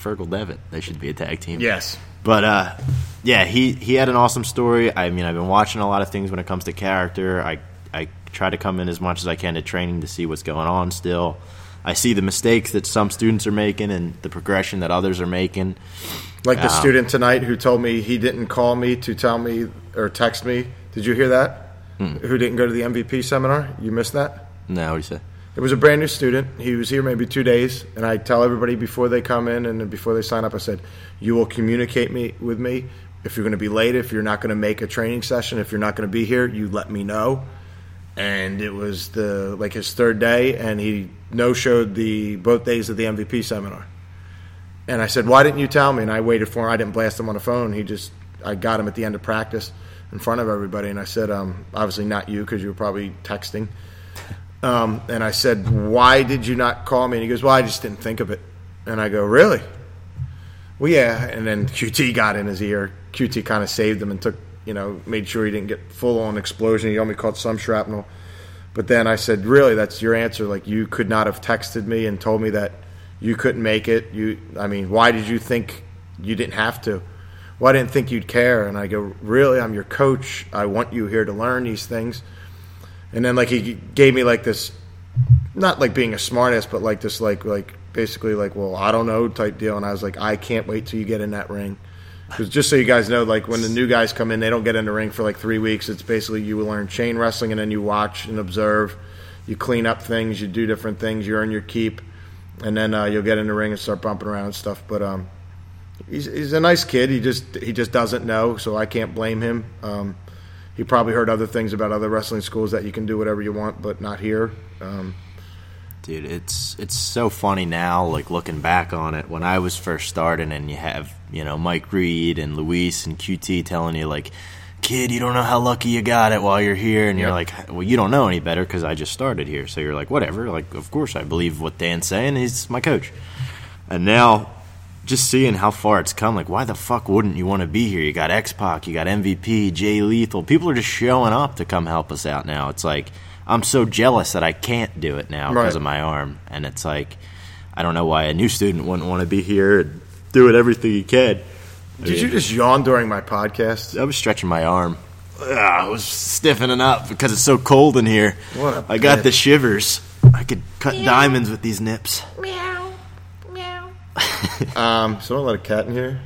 Fergal Devitt. They should be a tag team. Yes. But, yeah, he had an awesome story. I mean, I've been watching a lot of things when it comes to character. I try to come in as much as I can to training to see what's going on still. I see the mistakes that some students are making and the progression that others are making. Like the student tonight who told me he didn't call me to tell me or text me. Did you hear that? Who didn't go to the MVP seminar? You missed that? No, what do you say? It was a brand new student. He was here maybe 2 days, and I tell everybody before they come in and before they sign up, I said, you will communicate with me if you're going to be late, if you're not going to make a training session, if you're not going to be here, you let me know. And it was his third day, and he no-showed both days of the MVP seminar. And I said, why didn't you tell me? And I waited for him. I didn't blast him on the phone. I got him at the end of practice in front of everybody, and I said, obviously not you because you were probably texting. And I said, why did you not call me? And he goes, well, I just didn't think of it. And I go, really? Well, yeah. And then QT got in his ear. QT kind of saved him and made sure he didn't get full-on explosion. He only caught some shrapnel. But then I said, really, that's your answer? Like, you could not have texted me and told me that you couldn't make it. Why did you think you didn't have to? Well, I didn't think you'd care. And I go, really? I'm your coach. I want you here to learn these things. And then, he gave me, this, not like being a smartass, but this, basically, well, I don't know type deal. And I was like, I can't wait till you get in that ring. Because just so you guys know, when the new guys come in, they don't get in the ring for 3 weeks. It's basically you will learn chain wrestling, and then you watch and observe. You clean up things. You do different things. You earn your keep. And then you'll get in the ring and start bumping around and stuff. But he's a nice kid. He just doesn't know, so I can't blame him. He probably heard other things about other wrestling schools that you can do whatever you want, but not here. Dude, it's so funny now, looking back on it. When I was first starting, and you have Mike Reed and Luis and QT telling you kid, you don't know how lucky you got it while you're here, and you're like, well, you don't know any better because I just started here. So you're like, whatever. Of course I believe what Dan's saying. He's my coach. And now, just seeing how far it's come, why the fuck wouldn't you want to be here? You got X-Pac, you got MVP, Jay Lethal. People are just showing up to come help us out now. It's I'm so jealous that I can't do it now because of my arm. And it's I don't know why a new student wouldn't want to be here and do it everything he can. Did you just yawn during my podcast? I was stretching my arm. I was stiffening up because it's so cold in here. I got the shivers. I could cut diamonds with these nips. Meow. Meow. Someone let a cat in here?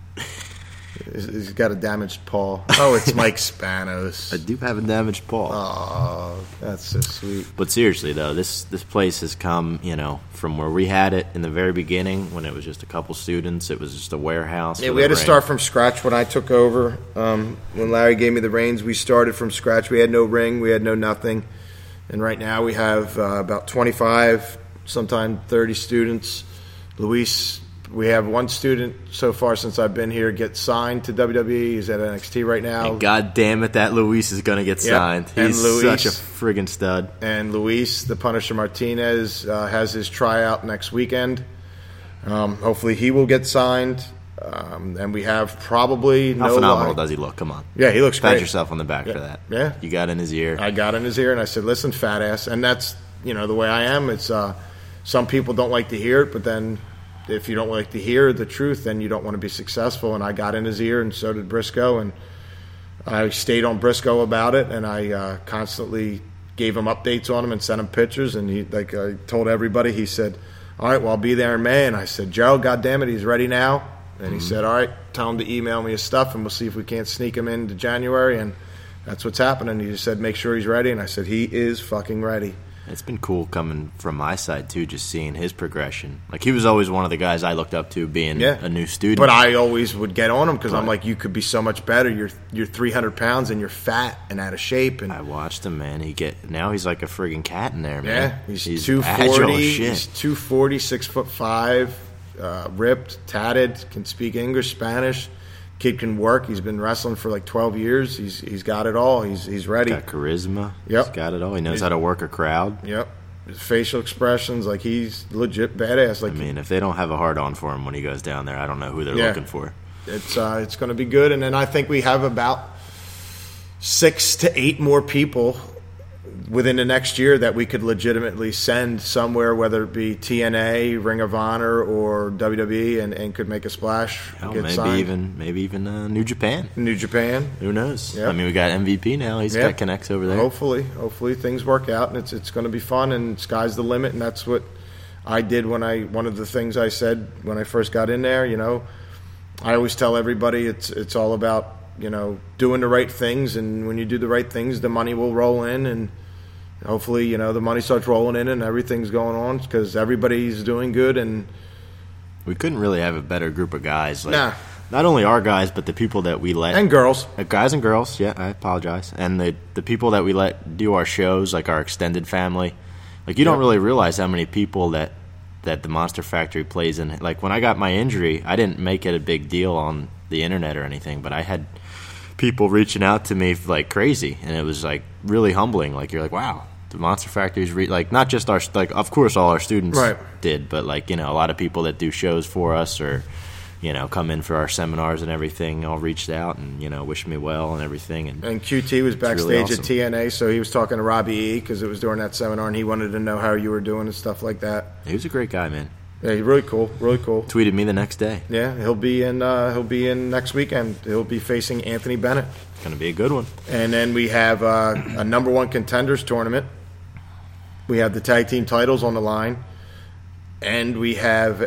He's got a damaged paw. Oh, it's Mike Spanos. I do have a damaged paw. Oh, that's so sweet. But seriously, though, this place has come, from where we had it in the very beginning when it was just a couple students. It was just a warehouse. Yeah, we had to start from scratch when I took over. When Larry gave me the reins, we started from scratch. We had no ring. We had no nothing. And right now we have about 25, sometimes 30 students. Luis, we have one student so far since I've been here get signed to WWE. He's at NXT right now. And God damn it, that Luis is going to get signed. He's such a friggin' stud. And Luis, the Punisher Martinez, has his tryout next weekend. Hopefully he will get signed. And we have probably How phenomenal does he look? Come on. Yeah, he looks great. Pat yourself on the back for that. Yeah. You got in his ear. I got in his ear, and I said, listen, fat ass. And that's, the way I am. It's some people don't like to hear it, but then if you don't like to hear the truth, then you don't want to be successful. And I got in his ear, and so did Briscoe. And I stayed on Briscoe about it, and I constantly gave him updates on him and sent him pictures. And he, I told everybody, he said, all right, well, I'll be there in May. And I said, Joe, goddammit, he's ready now. And he said, all right, tell him to email me his stuff, and we'll see if we can't sneak him into January. And that's what's happening. He just said, make sure he's ready. And I said, he is fucking ready. It's been cool coming from my side, too, just seeing his progression. He was always one of the guys I looked up to being a new student. But I always would get on him because I'm like, you could be so much better. You're 300 pounds and you're fat and out of shape. And I watched him, man. Now he's like a friggin' cat in there, man. Yeah, he's 240. He's 240, 6'5", ripped, tatted, can speak English, Spanish. Kid can work. He's been wrestling for 12 years. He's got it all. He's ready. Got charisma. Yep. He's got it all. He knows how to work a crowd. Yep. His facial expressions, he's legit badass. If they don't have a hard on for him when he goes down there, I don't know who they're looking for. It's going to be good. And then I think we have about 6 to 8 more people within the next year that we could legitimately send somewhere, whether it be TNA, Ring of Honor, or WWE, and could make a splash. Hell, get maybe signed. even New Japan. New Japan. Who knows? Yep. I mean, we got MVP now. He's got connects over there. Hopefully things work out, and it's going to be fun, and sky's the limit, and that's what I did one of the things I said when I first got in there. I always tell everybody it's all about doing the right things, and when you do the right things, the money will roll in, and hopefully the money starts rolling in and everything's going on because everybody's doing good. And we couldn't really have a better group of guys. Nah. Not only our guys, but the people that we let and girls, guys and girls. Yeah, I apologize. And the people that we let do our shows, like our extended family. Like you don't really realize how many people that the Monster Factory plays in. Like when I got my injury, I didn't make it a big deal on the internet or anything, but I had people reaching out to me like crazy, and it was like really humbling. Like you're like, wow, the Monster Factory's like not just our of course all our students did, but like a lot of people that do shows for us or come in for our seminars and everything all reached out and wished me well and everything. And QT was backstage really awesome. at TNA, so he was talking to Robbie E because it was during that seminar, and he wanted to know how you were doing and stuff like that. He was a great guy, man. Yeah, he's really cool. Tweeted me the next day. Yeah, he'll be in next weekend. He'll be facing Anthony Bennett. It's going to be a good one. And then we have a number one contenders tournament. We have the tag team titles on the line, and we have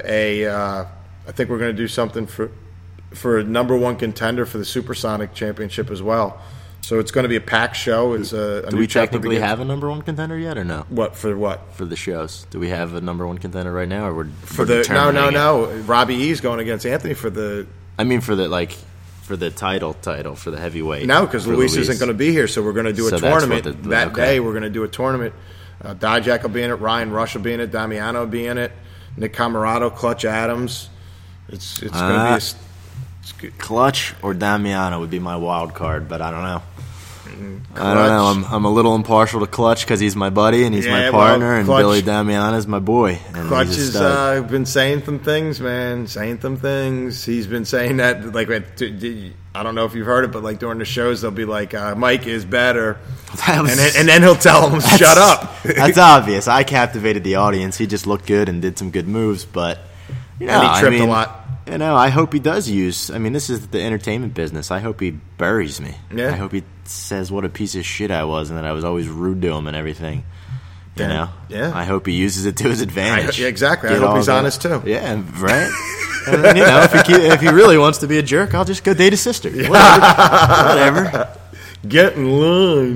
I think we're going to do something for a number one contender for the Supersonic Championship as well. So it's going to be a packed show. It's a Do we technically have a number one contender yet, or no? What for the shows? Do we have a number one contender right now, or we're no? Robbie E's going against Anthony for the. I mean, for the title for the heavyweight. No, because Luis isn't going to be here, so we're going to do a tournament that day. We're going to do a tournament. Dijak will be in it. Ryan Rush will be in it. Damiano will be in it. Nick Camarado, Clutch Adams. It's going to be Clutch or Damiano would be my wild card, but I don't know. I don't know. I'm a little impartial to Clutch because he's my buddy and he's my partner, and Billy Damiano is my boy. And Clutch has been saying some things, man. Saying some things. He's been saying that, like, I don't know if you've heard it, but like during the shows, they'll be like, Mike is better. And then he'll tell him, shut up. That's obvious. I captivated the audience. He just looked good and did some good moves, but and he tripped a lot. I hope he does use. I mean, this is the entertainment business. I hope he buries me. Yeah. I hope he says what a piece of shit I was and that I was always rude to him and everything. Yeah. I hope he uses it to his advantage. Exactly. I hope he's honest too. Yeah, right. And then, if he really wants to be a jerk, I'll just go date his sister. Whatever. Get in line.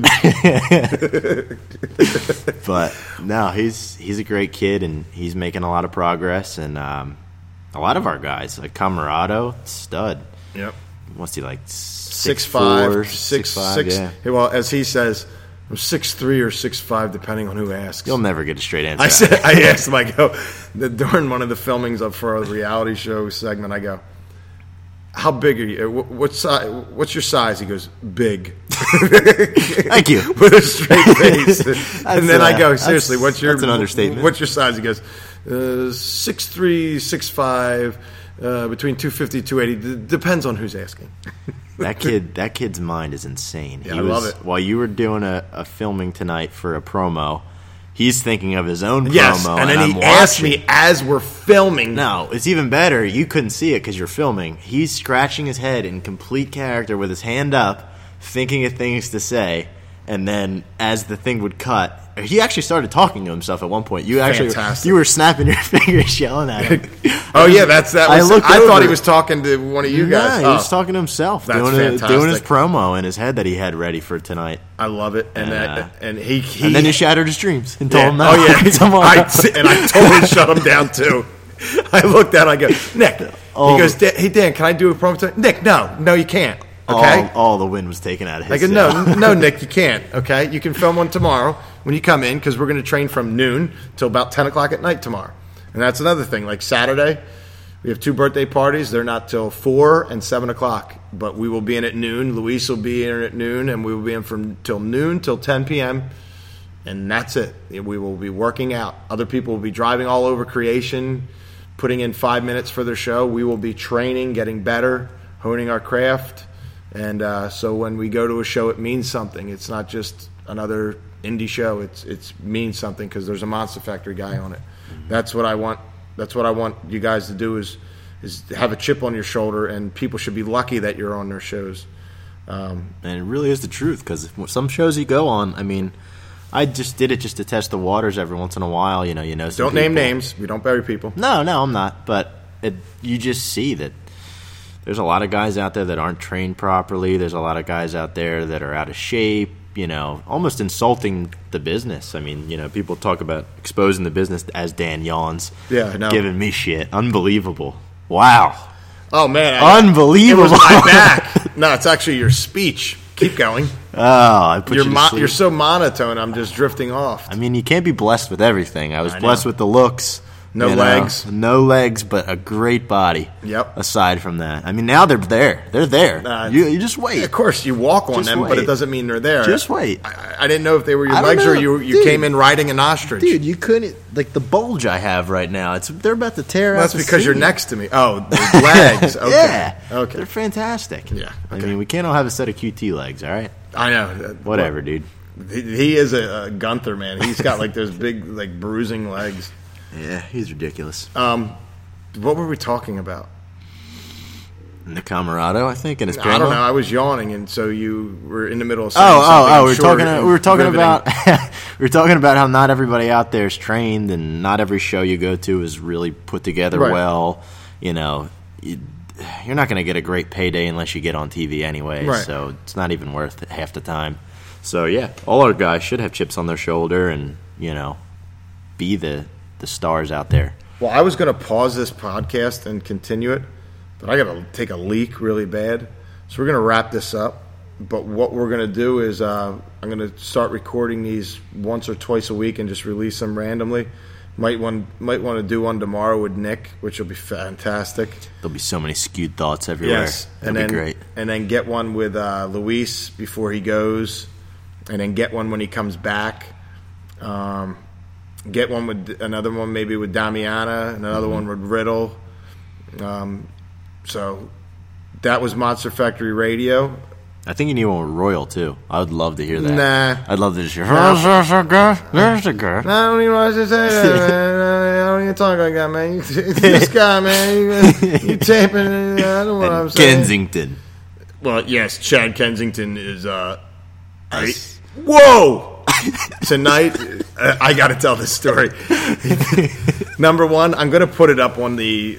But no, he's a great kid and he's making a lot of progress, and a lot of our guys like Camarado, stud. Yep. What's he like? 6'5", 6'6". Yeah. Well, as he says, I'm 6'3" or 6'5", depending on who asks. You'll never get a straight answer. I asked him. I go during one of the filmings for a reality show segment. I go, how big are you? What's your size? He goes, big. Thank you. With a straight face. And then I go, seriously, what's an understatement. What's your size? He goes, 6'3", 6'5", between 250 and 280. Depends on who's asking. That kid's mind is insane. Yeah, I love it. While you were doing a filming tonight for a promo, he's thinking of his own promo. Yes, and then he asked me as we're filming. No, it's even better. You couldn't see it because you're filming. He's scratching his head in complete character with his hand up, thinking of things to say, and then as the thing would cut, he actually started talking to himself at one point. You were snapping your fingers, yelling at him. Oh yeah, I thought he was talking to one of you guys. He was talking to himself, doing his promo in his head that he had ready for tonight. I love it, and then you shattered his dreams and told him no. Oh yeah, I totally shut him down too. I looked at him, I go, Nick. He goes, hey Dan, can I do a promo tonight? Nick, no, you can't. Okay, all the wind was taken out of his. I go, no, Nick, you can't. Okay, you can film one tomorrow when you come in because we're going to train from noon till about 10 o'clock at night tomorrow. And that's another thing. Like Saturday, we have 2 birthday parties. They're not till 4 and 7 o'clock, but we will be in at noon. Luis will be in at noon, and we will be in from till noon till 10 p.m. And that's it. We will be working out. Other people will be driving all over creation, putting in 5 minutes for their show. We will be training, getting better, honing our craft. And so when we go to a show, it means something. It's not just another indie show. It's means something because there's a Monster Factory guy on it. That's what I want. That's what I want you guys to do is have a chip on your shoulder, and people should be lucky that you're on their shows. And it really is the truth, because some shows you go on, I mean, I just did it just to test the waters every once in a while. You know. Some Don't name people. names. We don't bury people. No, I'm not. But you just see that there's a lot of guys out there that aren't trained properly. There's a lot of guys out there that are out of shape. Almost insulting the business. I mean, people talk about exposing the business as Dan yawns. Yeah, I know. Giving me shit. Unbelievable. Wow. Oh, man. Unbelievable. It was my back. No, it's actually your speech. Keep going. Oh, I put you to sleep. You're so monotone, I'm just drifting off. I mean, you can't be blessed with everything. I was blessed with the looks. No legs. No legs, but a great body. Yep. Aside from that. I mean, now they're there. They're there. You just wait. Of course, you walk on Just them, wait. but it doesn't mean they're there. Just wait. I didn't know if they were your I don't legs or know. you came in riding an ostrich. Dude, you couldn't, like the bulge I have right now, they're about to tear out. That's the because you're seam. next to me. Oh, the legs. Okay. Yeah. Okay. They're fantastic. Yeah, I okay. mean, we can't all have a set of QT legs, all right? I know. Whatever, dude. He is a Gunther, man. He's got like those big, like bruising legs. Yeah, he's ridiculous. What were we talking about? The Camarado, I think, and his I grandma. don't know. I was yawning, and so you were in the middle of saying Oh! We something were talking riveting. about we were talking about how not everybody out there is trained, and not every show you go to is really put together Right. well. You're not going to get a great payday unless you get on TV anyway. Right. So it's not even worth it half the time. So yeah, all our guys should have chips on their shoulder, and be the stars out there. Well, I was going to pause this podcast and continue it, but I got to take a leak really bad. So we're going to wrap this up. But what we're going to do is I'm going to start recording these once or twice a week and just release them randomly. Might want to do one tomorrow with Nick, which will be fantastic. There'll be so many skewed thoughts everywhere. Yes, That'll be great. And then get one with Luis before he goes, and then get one when he comes back. Get one with another one, maybe with Damiana, and another one with Riddle. So that was Monster Factory Radio. I think you need one with Royal too. I would love to hear that. Nah. I'd love to just hear. There's a girl. I don't even want to say that, man. I don't even talk like that, man. This guy, man, you taping it. I don't know what I'm saying. Kensington. Well, yes, Chad Kensington is. Whoa! Tonight, I got to tell this story. Number one, I'm going to put it up on the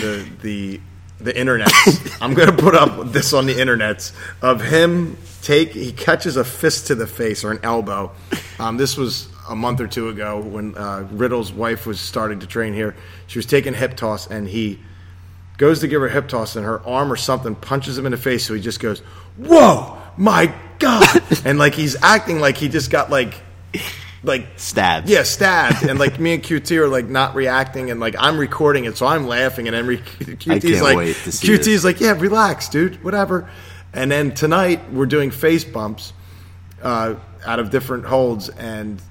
internet. I'm going to put up this on the internet of him he catches a fist to the face or an elbow. This was a month or two ago when Riddle's wife was starting to train here. She was taking hip toss, and he goes to give her a hip toss, and her arm or something punches him in the face. So he just goes, "Whoa, my God!" And like he's acting like he just got like stabbed. Yeah, stabbed. And like me and QT are like not reacting, and like I'm recording it, so I'm laughing, and then QT's like, wait to see QT's this. like, "Yeah, relax, dude, whatever." And then tonight we're doing face bumps out of different holds, and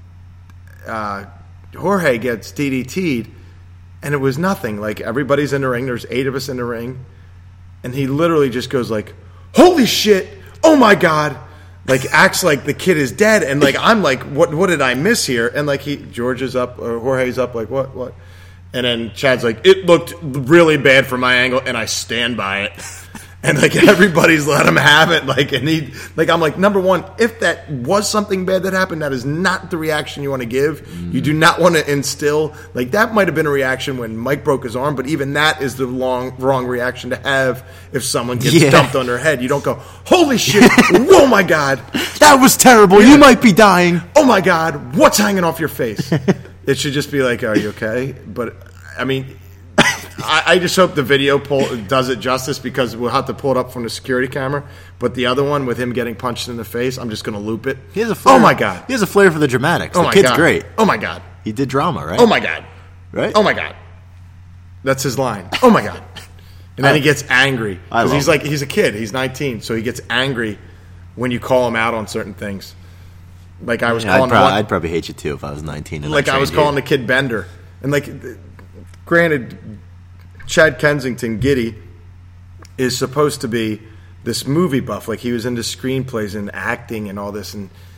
Jorge gets DDT'd, and it was nothing. Like everybody's in the ring. There's 8 of us in the ring, and he literally just goes like, "Holy shit! Oh my God!" Like acts like the kid is dead, and like I'm like, what did I miss here? And like George is up, or Jorge's up, like what? And then Chad's like, "It looked really bad from my angle, and I stand by it." And like everybody's let him have it, like, and I'm like, number one, if that was something bad that happened, that is not the reaction you want to give. You do not want to instill, like, that might have been a reaction when Mike broke his arm, but even that is the wrong reaction to have if someone gets dumped on their head. You don't go, "Holy shit, oh my God, That was terrible. You might be dying. oh my God, what's hanging off your face?" It should just be like, "Are you okay?" But I mean, I just hope the video does it justice, because we'll have to pull it up from the security camera. But the other one with him getting punched in the face, I'm just going to loop it. He has a flair. Oh my God. He has a flair for the dramatics. Oh The my kid's God. great. Oh my God. He did drama, right? Oh my God. Right? Oh my God. That's his line. Oh my God. And then he gets angry. I Because love he's like, he's a kid. He's 19. So he gets angry when you call him out on certain things. Like I was calling I'd probably hate you too if I was 19. And I was calling the kid Bender. And like, granted, Chad Kensington, Giddy, is supposed to be this movie buff. Like he was into screenplays and acting and all this.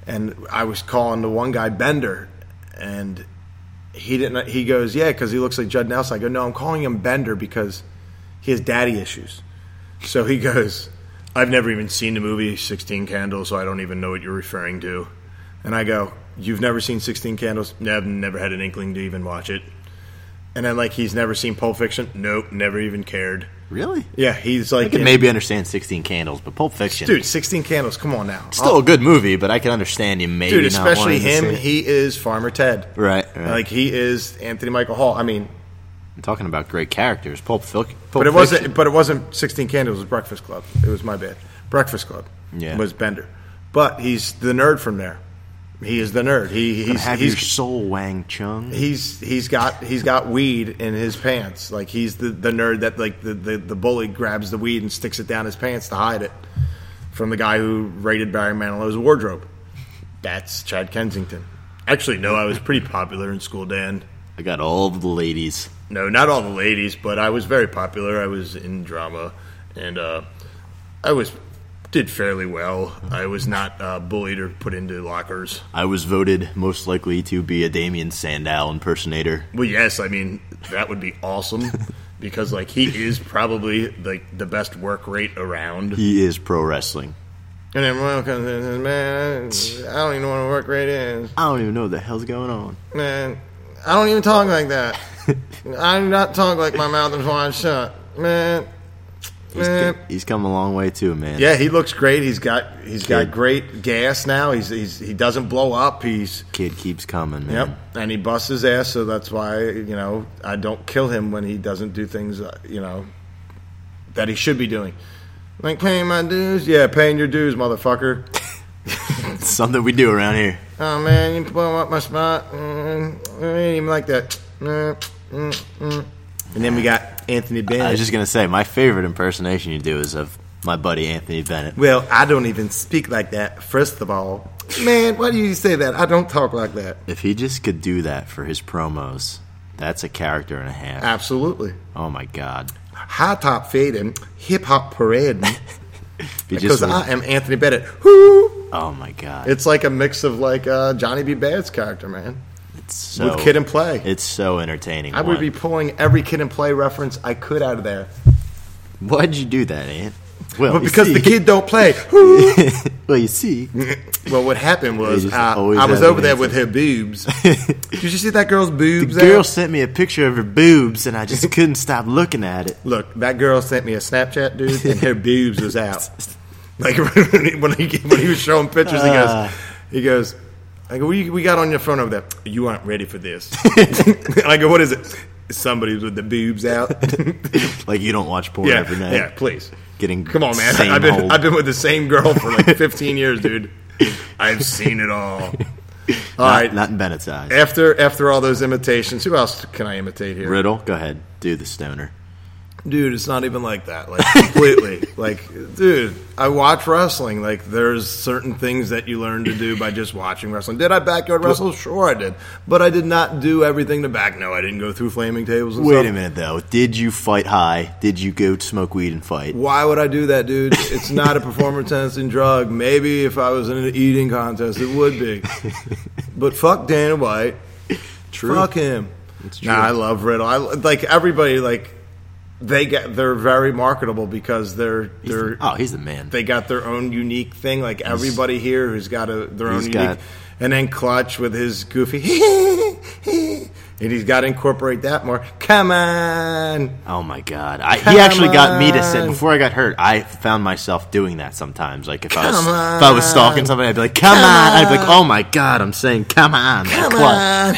And I was calling the one guy Bender, and he didn't. He goes, yeah, because he looks like Judd Nelson. I go, no, I'm calling him Bender because he has daddy issues. So he goes, I've never even seen the movie 16 Candles, so I don't even know what you're referring to. And I go, you've never seen 16 Candles? No, I've never had an inkling to even watch it. And then, like, he's never seen Pulp Fiction? Nope, never even cared. Really? Yeah, he's like... I can maybe understand 16 Candles, but Pulp Fiction... Dude, 16 Candles, come on now. Still a good movie, but I can understand you maybe dude, not especially wanting to him, see it. he is Farmer Ted. Right. Like, he is Anthony Michael Hall. I mean... I'm talking about great characters. Pulp Fiction. But it wasn't 16 Candles, it was Breakfast Club. It was my bad. Breakfast Club was Bender. But he's the nerd from there. He is the nerd. He's your soul, Wang Chung. He's got weed in his pants. Like, he's the nerd that, like, the bully grabs the weed and sticks it down his pants to hide it from the guy who raided Barry Manilow's wardrobe. That's Chad Kensington. Actually, no, I was pretty popular in school, Dan. I got all of the ladies. No, not all the ladies, but I was very popular. I was in drama, and did fairly well. I was not bullied or put into lockers. I was voted most likely to be a Damien Sandow impersonator. Well, yes, I mean, that would be awesome because, like, he is probably, like, the best work rate around. He is pro wrestling. And then Royal comes in and says, man, I don't even know what a work rate is. I don't even know what the hell's going on. Man, I don't even talk like that. I do not talk like my mouth is wide shut. Man. He's come a long way too, man. Yeah, he looks great. He's got great gas now. He doesn't blow up. Kid keeps coming, man. Yep, and he busts his ass. So that's why I don't kill him when he doesn't do things that he should be doing, like paying my dues. Yeah, paying your dues, motherfucker. It's something we do around here. Oh man, you blow up my spot. I ain't even like that. And then we got Anthony Bennett. I was just going to say, my favorite impersonation you do is of my buddy Anthony Bennett. Well, I don't even speak like that, first of all. Man, why do you say that? I don't talk like that. If he just could do that for his promos, that's a character and a half. Absolutely. Oh, my God. High top fading, hip-hop parading. Because I am Anthony Bennett. Woo! Oh, my God. It's like a mix of, like, Johnny B. Bad's character, man. With Kid and Play. It's so entertaining. I would be pulling every Kid and Play reference I could out of there. Why'd you do that, Ant? Well, because the kid don't play. Well, you see. Well, what happened was I was over there with her boobs. Did you see that girl's boobs? The girl sent me a picture of her boobs, and I just couldn't stop looking at it. Look, that girl sent me a Snapchat, dude, and her boobs was out. Like, when he was showing pictures, he goes, I go, what we got on your phone over there? You aren't ready for this. I go, what is it? Somebody with the boobs out. Like you don't watch porn every night. Yeah, please. Come on, man. I've been with the same girl for like 15 years, dude. I've seen it all. All right. Not in Bennett's eyes. After all those imitations, who else can I imitate here? Riddle, go ahead. Do the stoner. Dude, it's not even like that. Like, completely. Like, dude, I watch wrestling. Like, there's certain things that you learn to do by just watching wrestling. Did I backyard wrestle? Sure I did. But I did not do everything to back. No, I didn't go through flaming tables and stuff. Wait a minute, though. Did you fight high? Did you go smoke weed and fight? Why would I do that, dude? It's not a performance-enhancing drug. Maybe if I was in an eating contest, it would be. But fuck Dana White. True. Fuck him. It's true. Nah, I love Riddle. Like, everybody, like... They're very marketable because he's the man. They got their own unique thing. Like everybody here who's got their own unique. And then Clutch with his goofy, and he's got to incorporate that more. Come on! Oh my God! He actually got me to say before I got hurt. I found myself doing that sometimes. Like if I was stalking somebody, I'd be like, "Come on!" I'd be like, "Oh my God!" I'm saying, "Come on, come on,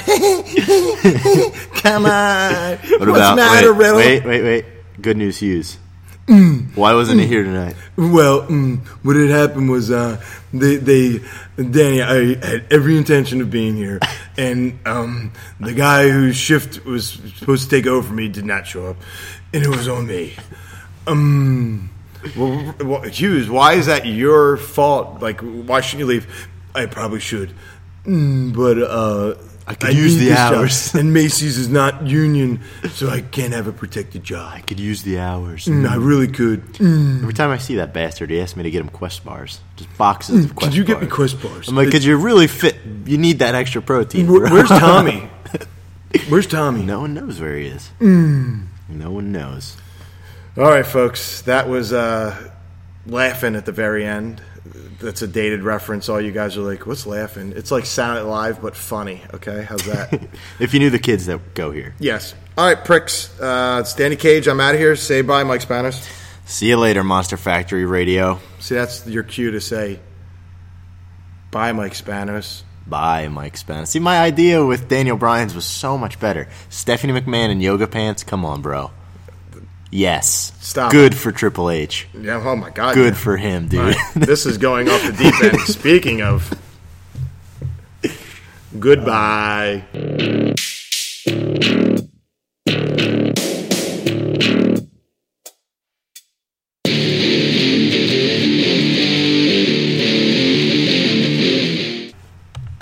come on." What What's about the matter, Riddle? Wait. Good news, Hughes. Why wasn't he here tonight? Well, what had happened was Danny, I had every intention of being here, and the guy whose shift was supposed to take over for me did not show up, and it was on me. Well, Hughes, why is that your fault? Like, why shouldn't you leave? I probably should. but I could use need the this job. hours. And Macy's is not union, so I can't have a protected job. I could use the hours. I really could. Every time I see that bastard, he asks me to get him Quest bars. Just boxes of Quest bars. Could you get me Quest bars? I'm like, because you're really fit. You need that extra protein. Where's Tommy? Where's Tommy? No one knows where he is. No one knows. All right, folks. That was laughing at the very end. That's a dated reference. All you guys are like, what's laughing? It's like Saturday Night Live, but funny. Okay, how's that? If you knew the kids that go here. Yes. All right, pricks. It's Danny Cage. I'm out of here. Say bye, Mike Spanos. See you later, Monster Factory Radio. See, that's your cue to say bye, Mike Spanos. Bye, Mike Spanos. See, my idea with Daniel Bryan's was so much better. Stephanie McMahon in yoga pants? Come on, bro. Yes. Stop. Good for Triple H. Yeah, oh my God. Good yeah. for him, dude. All right, this is going off the deep end. Speaking of, goodbye.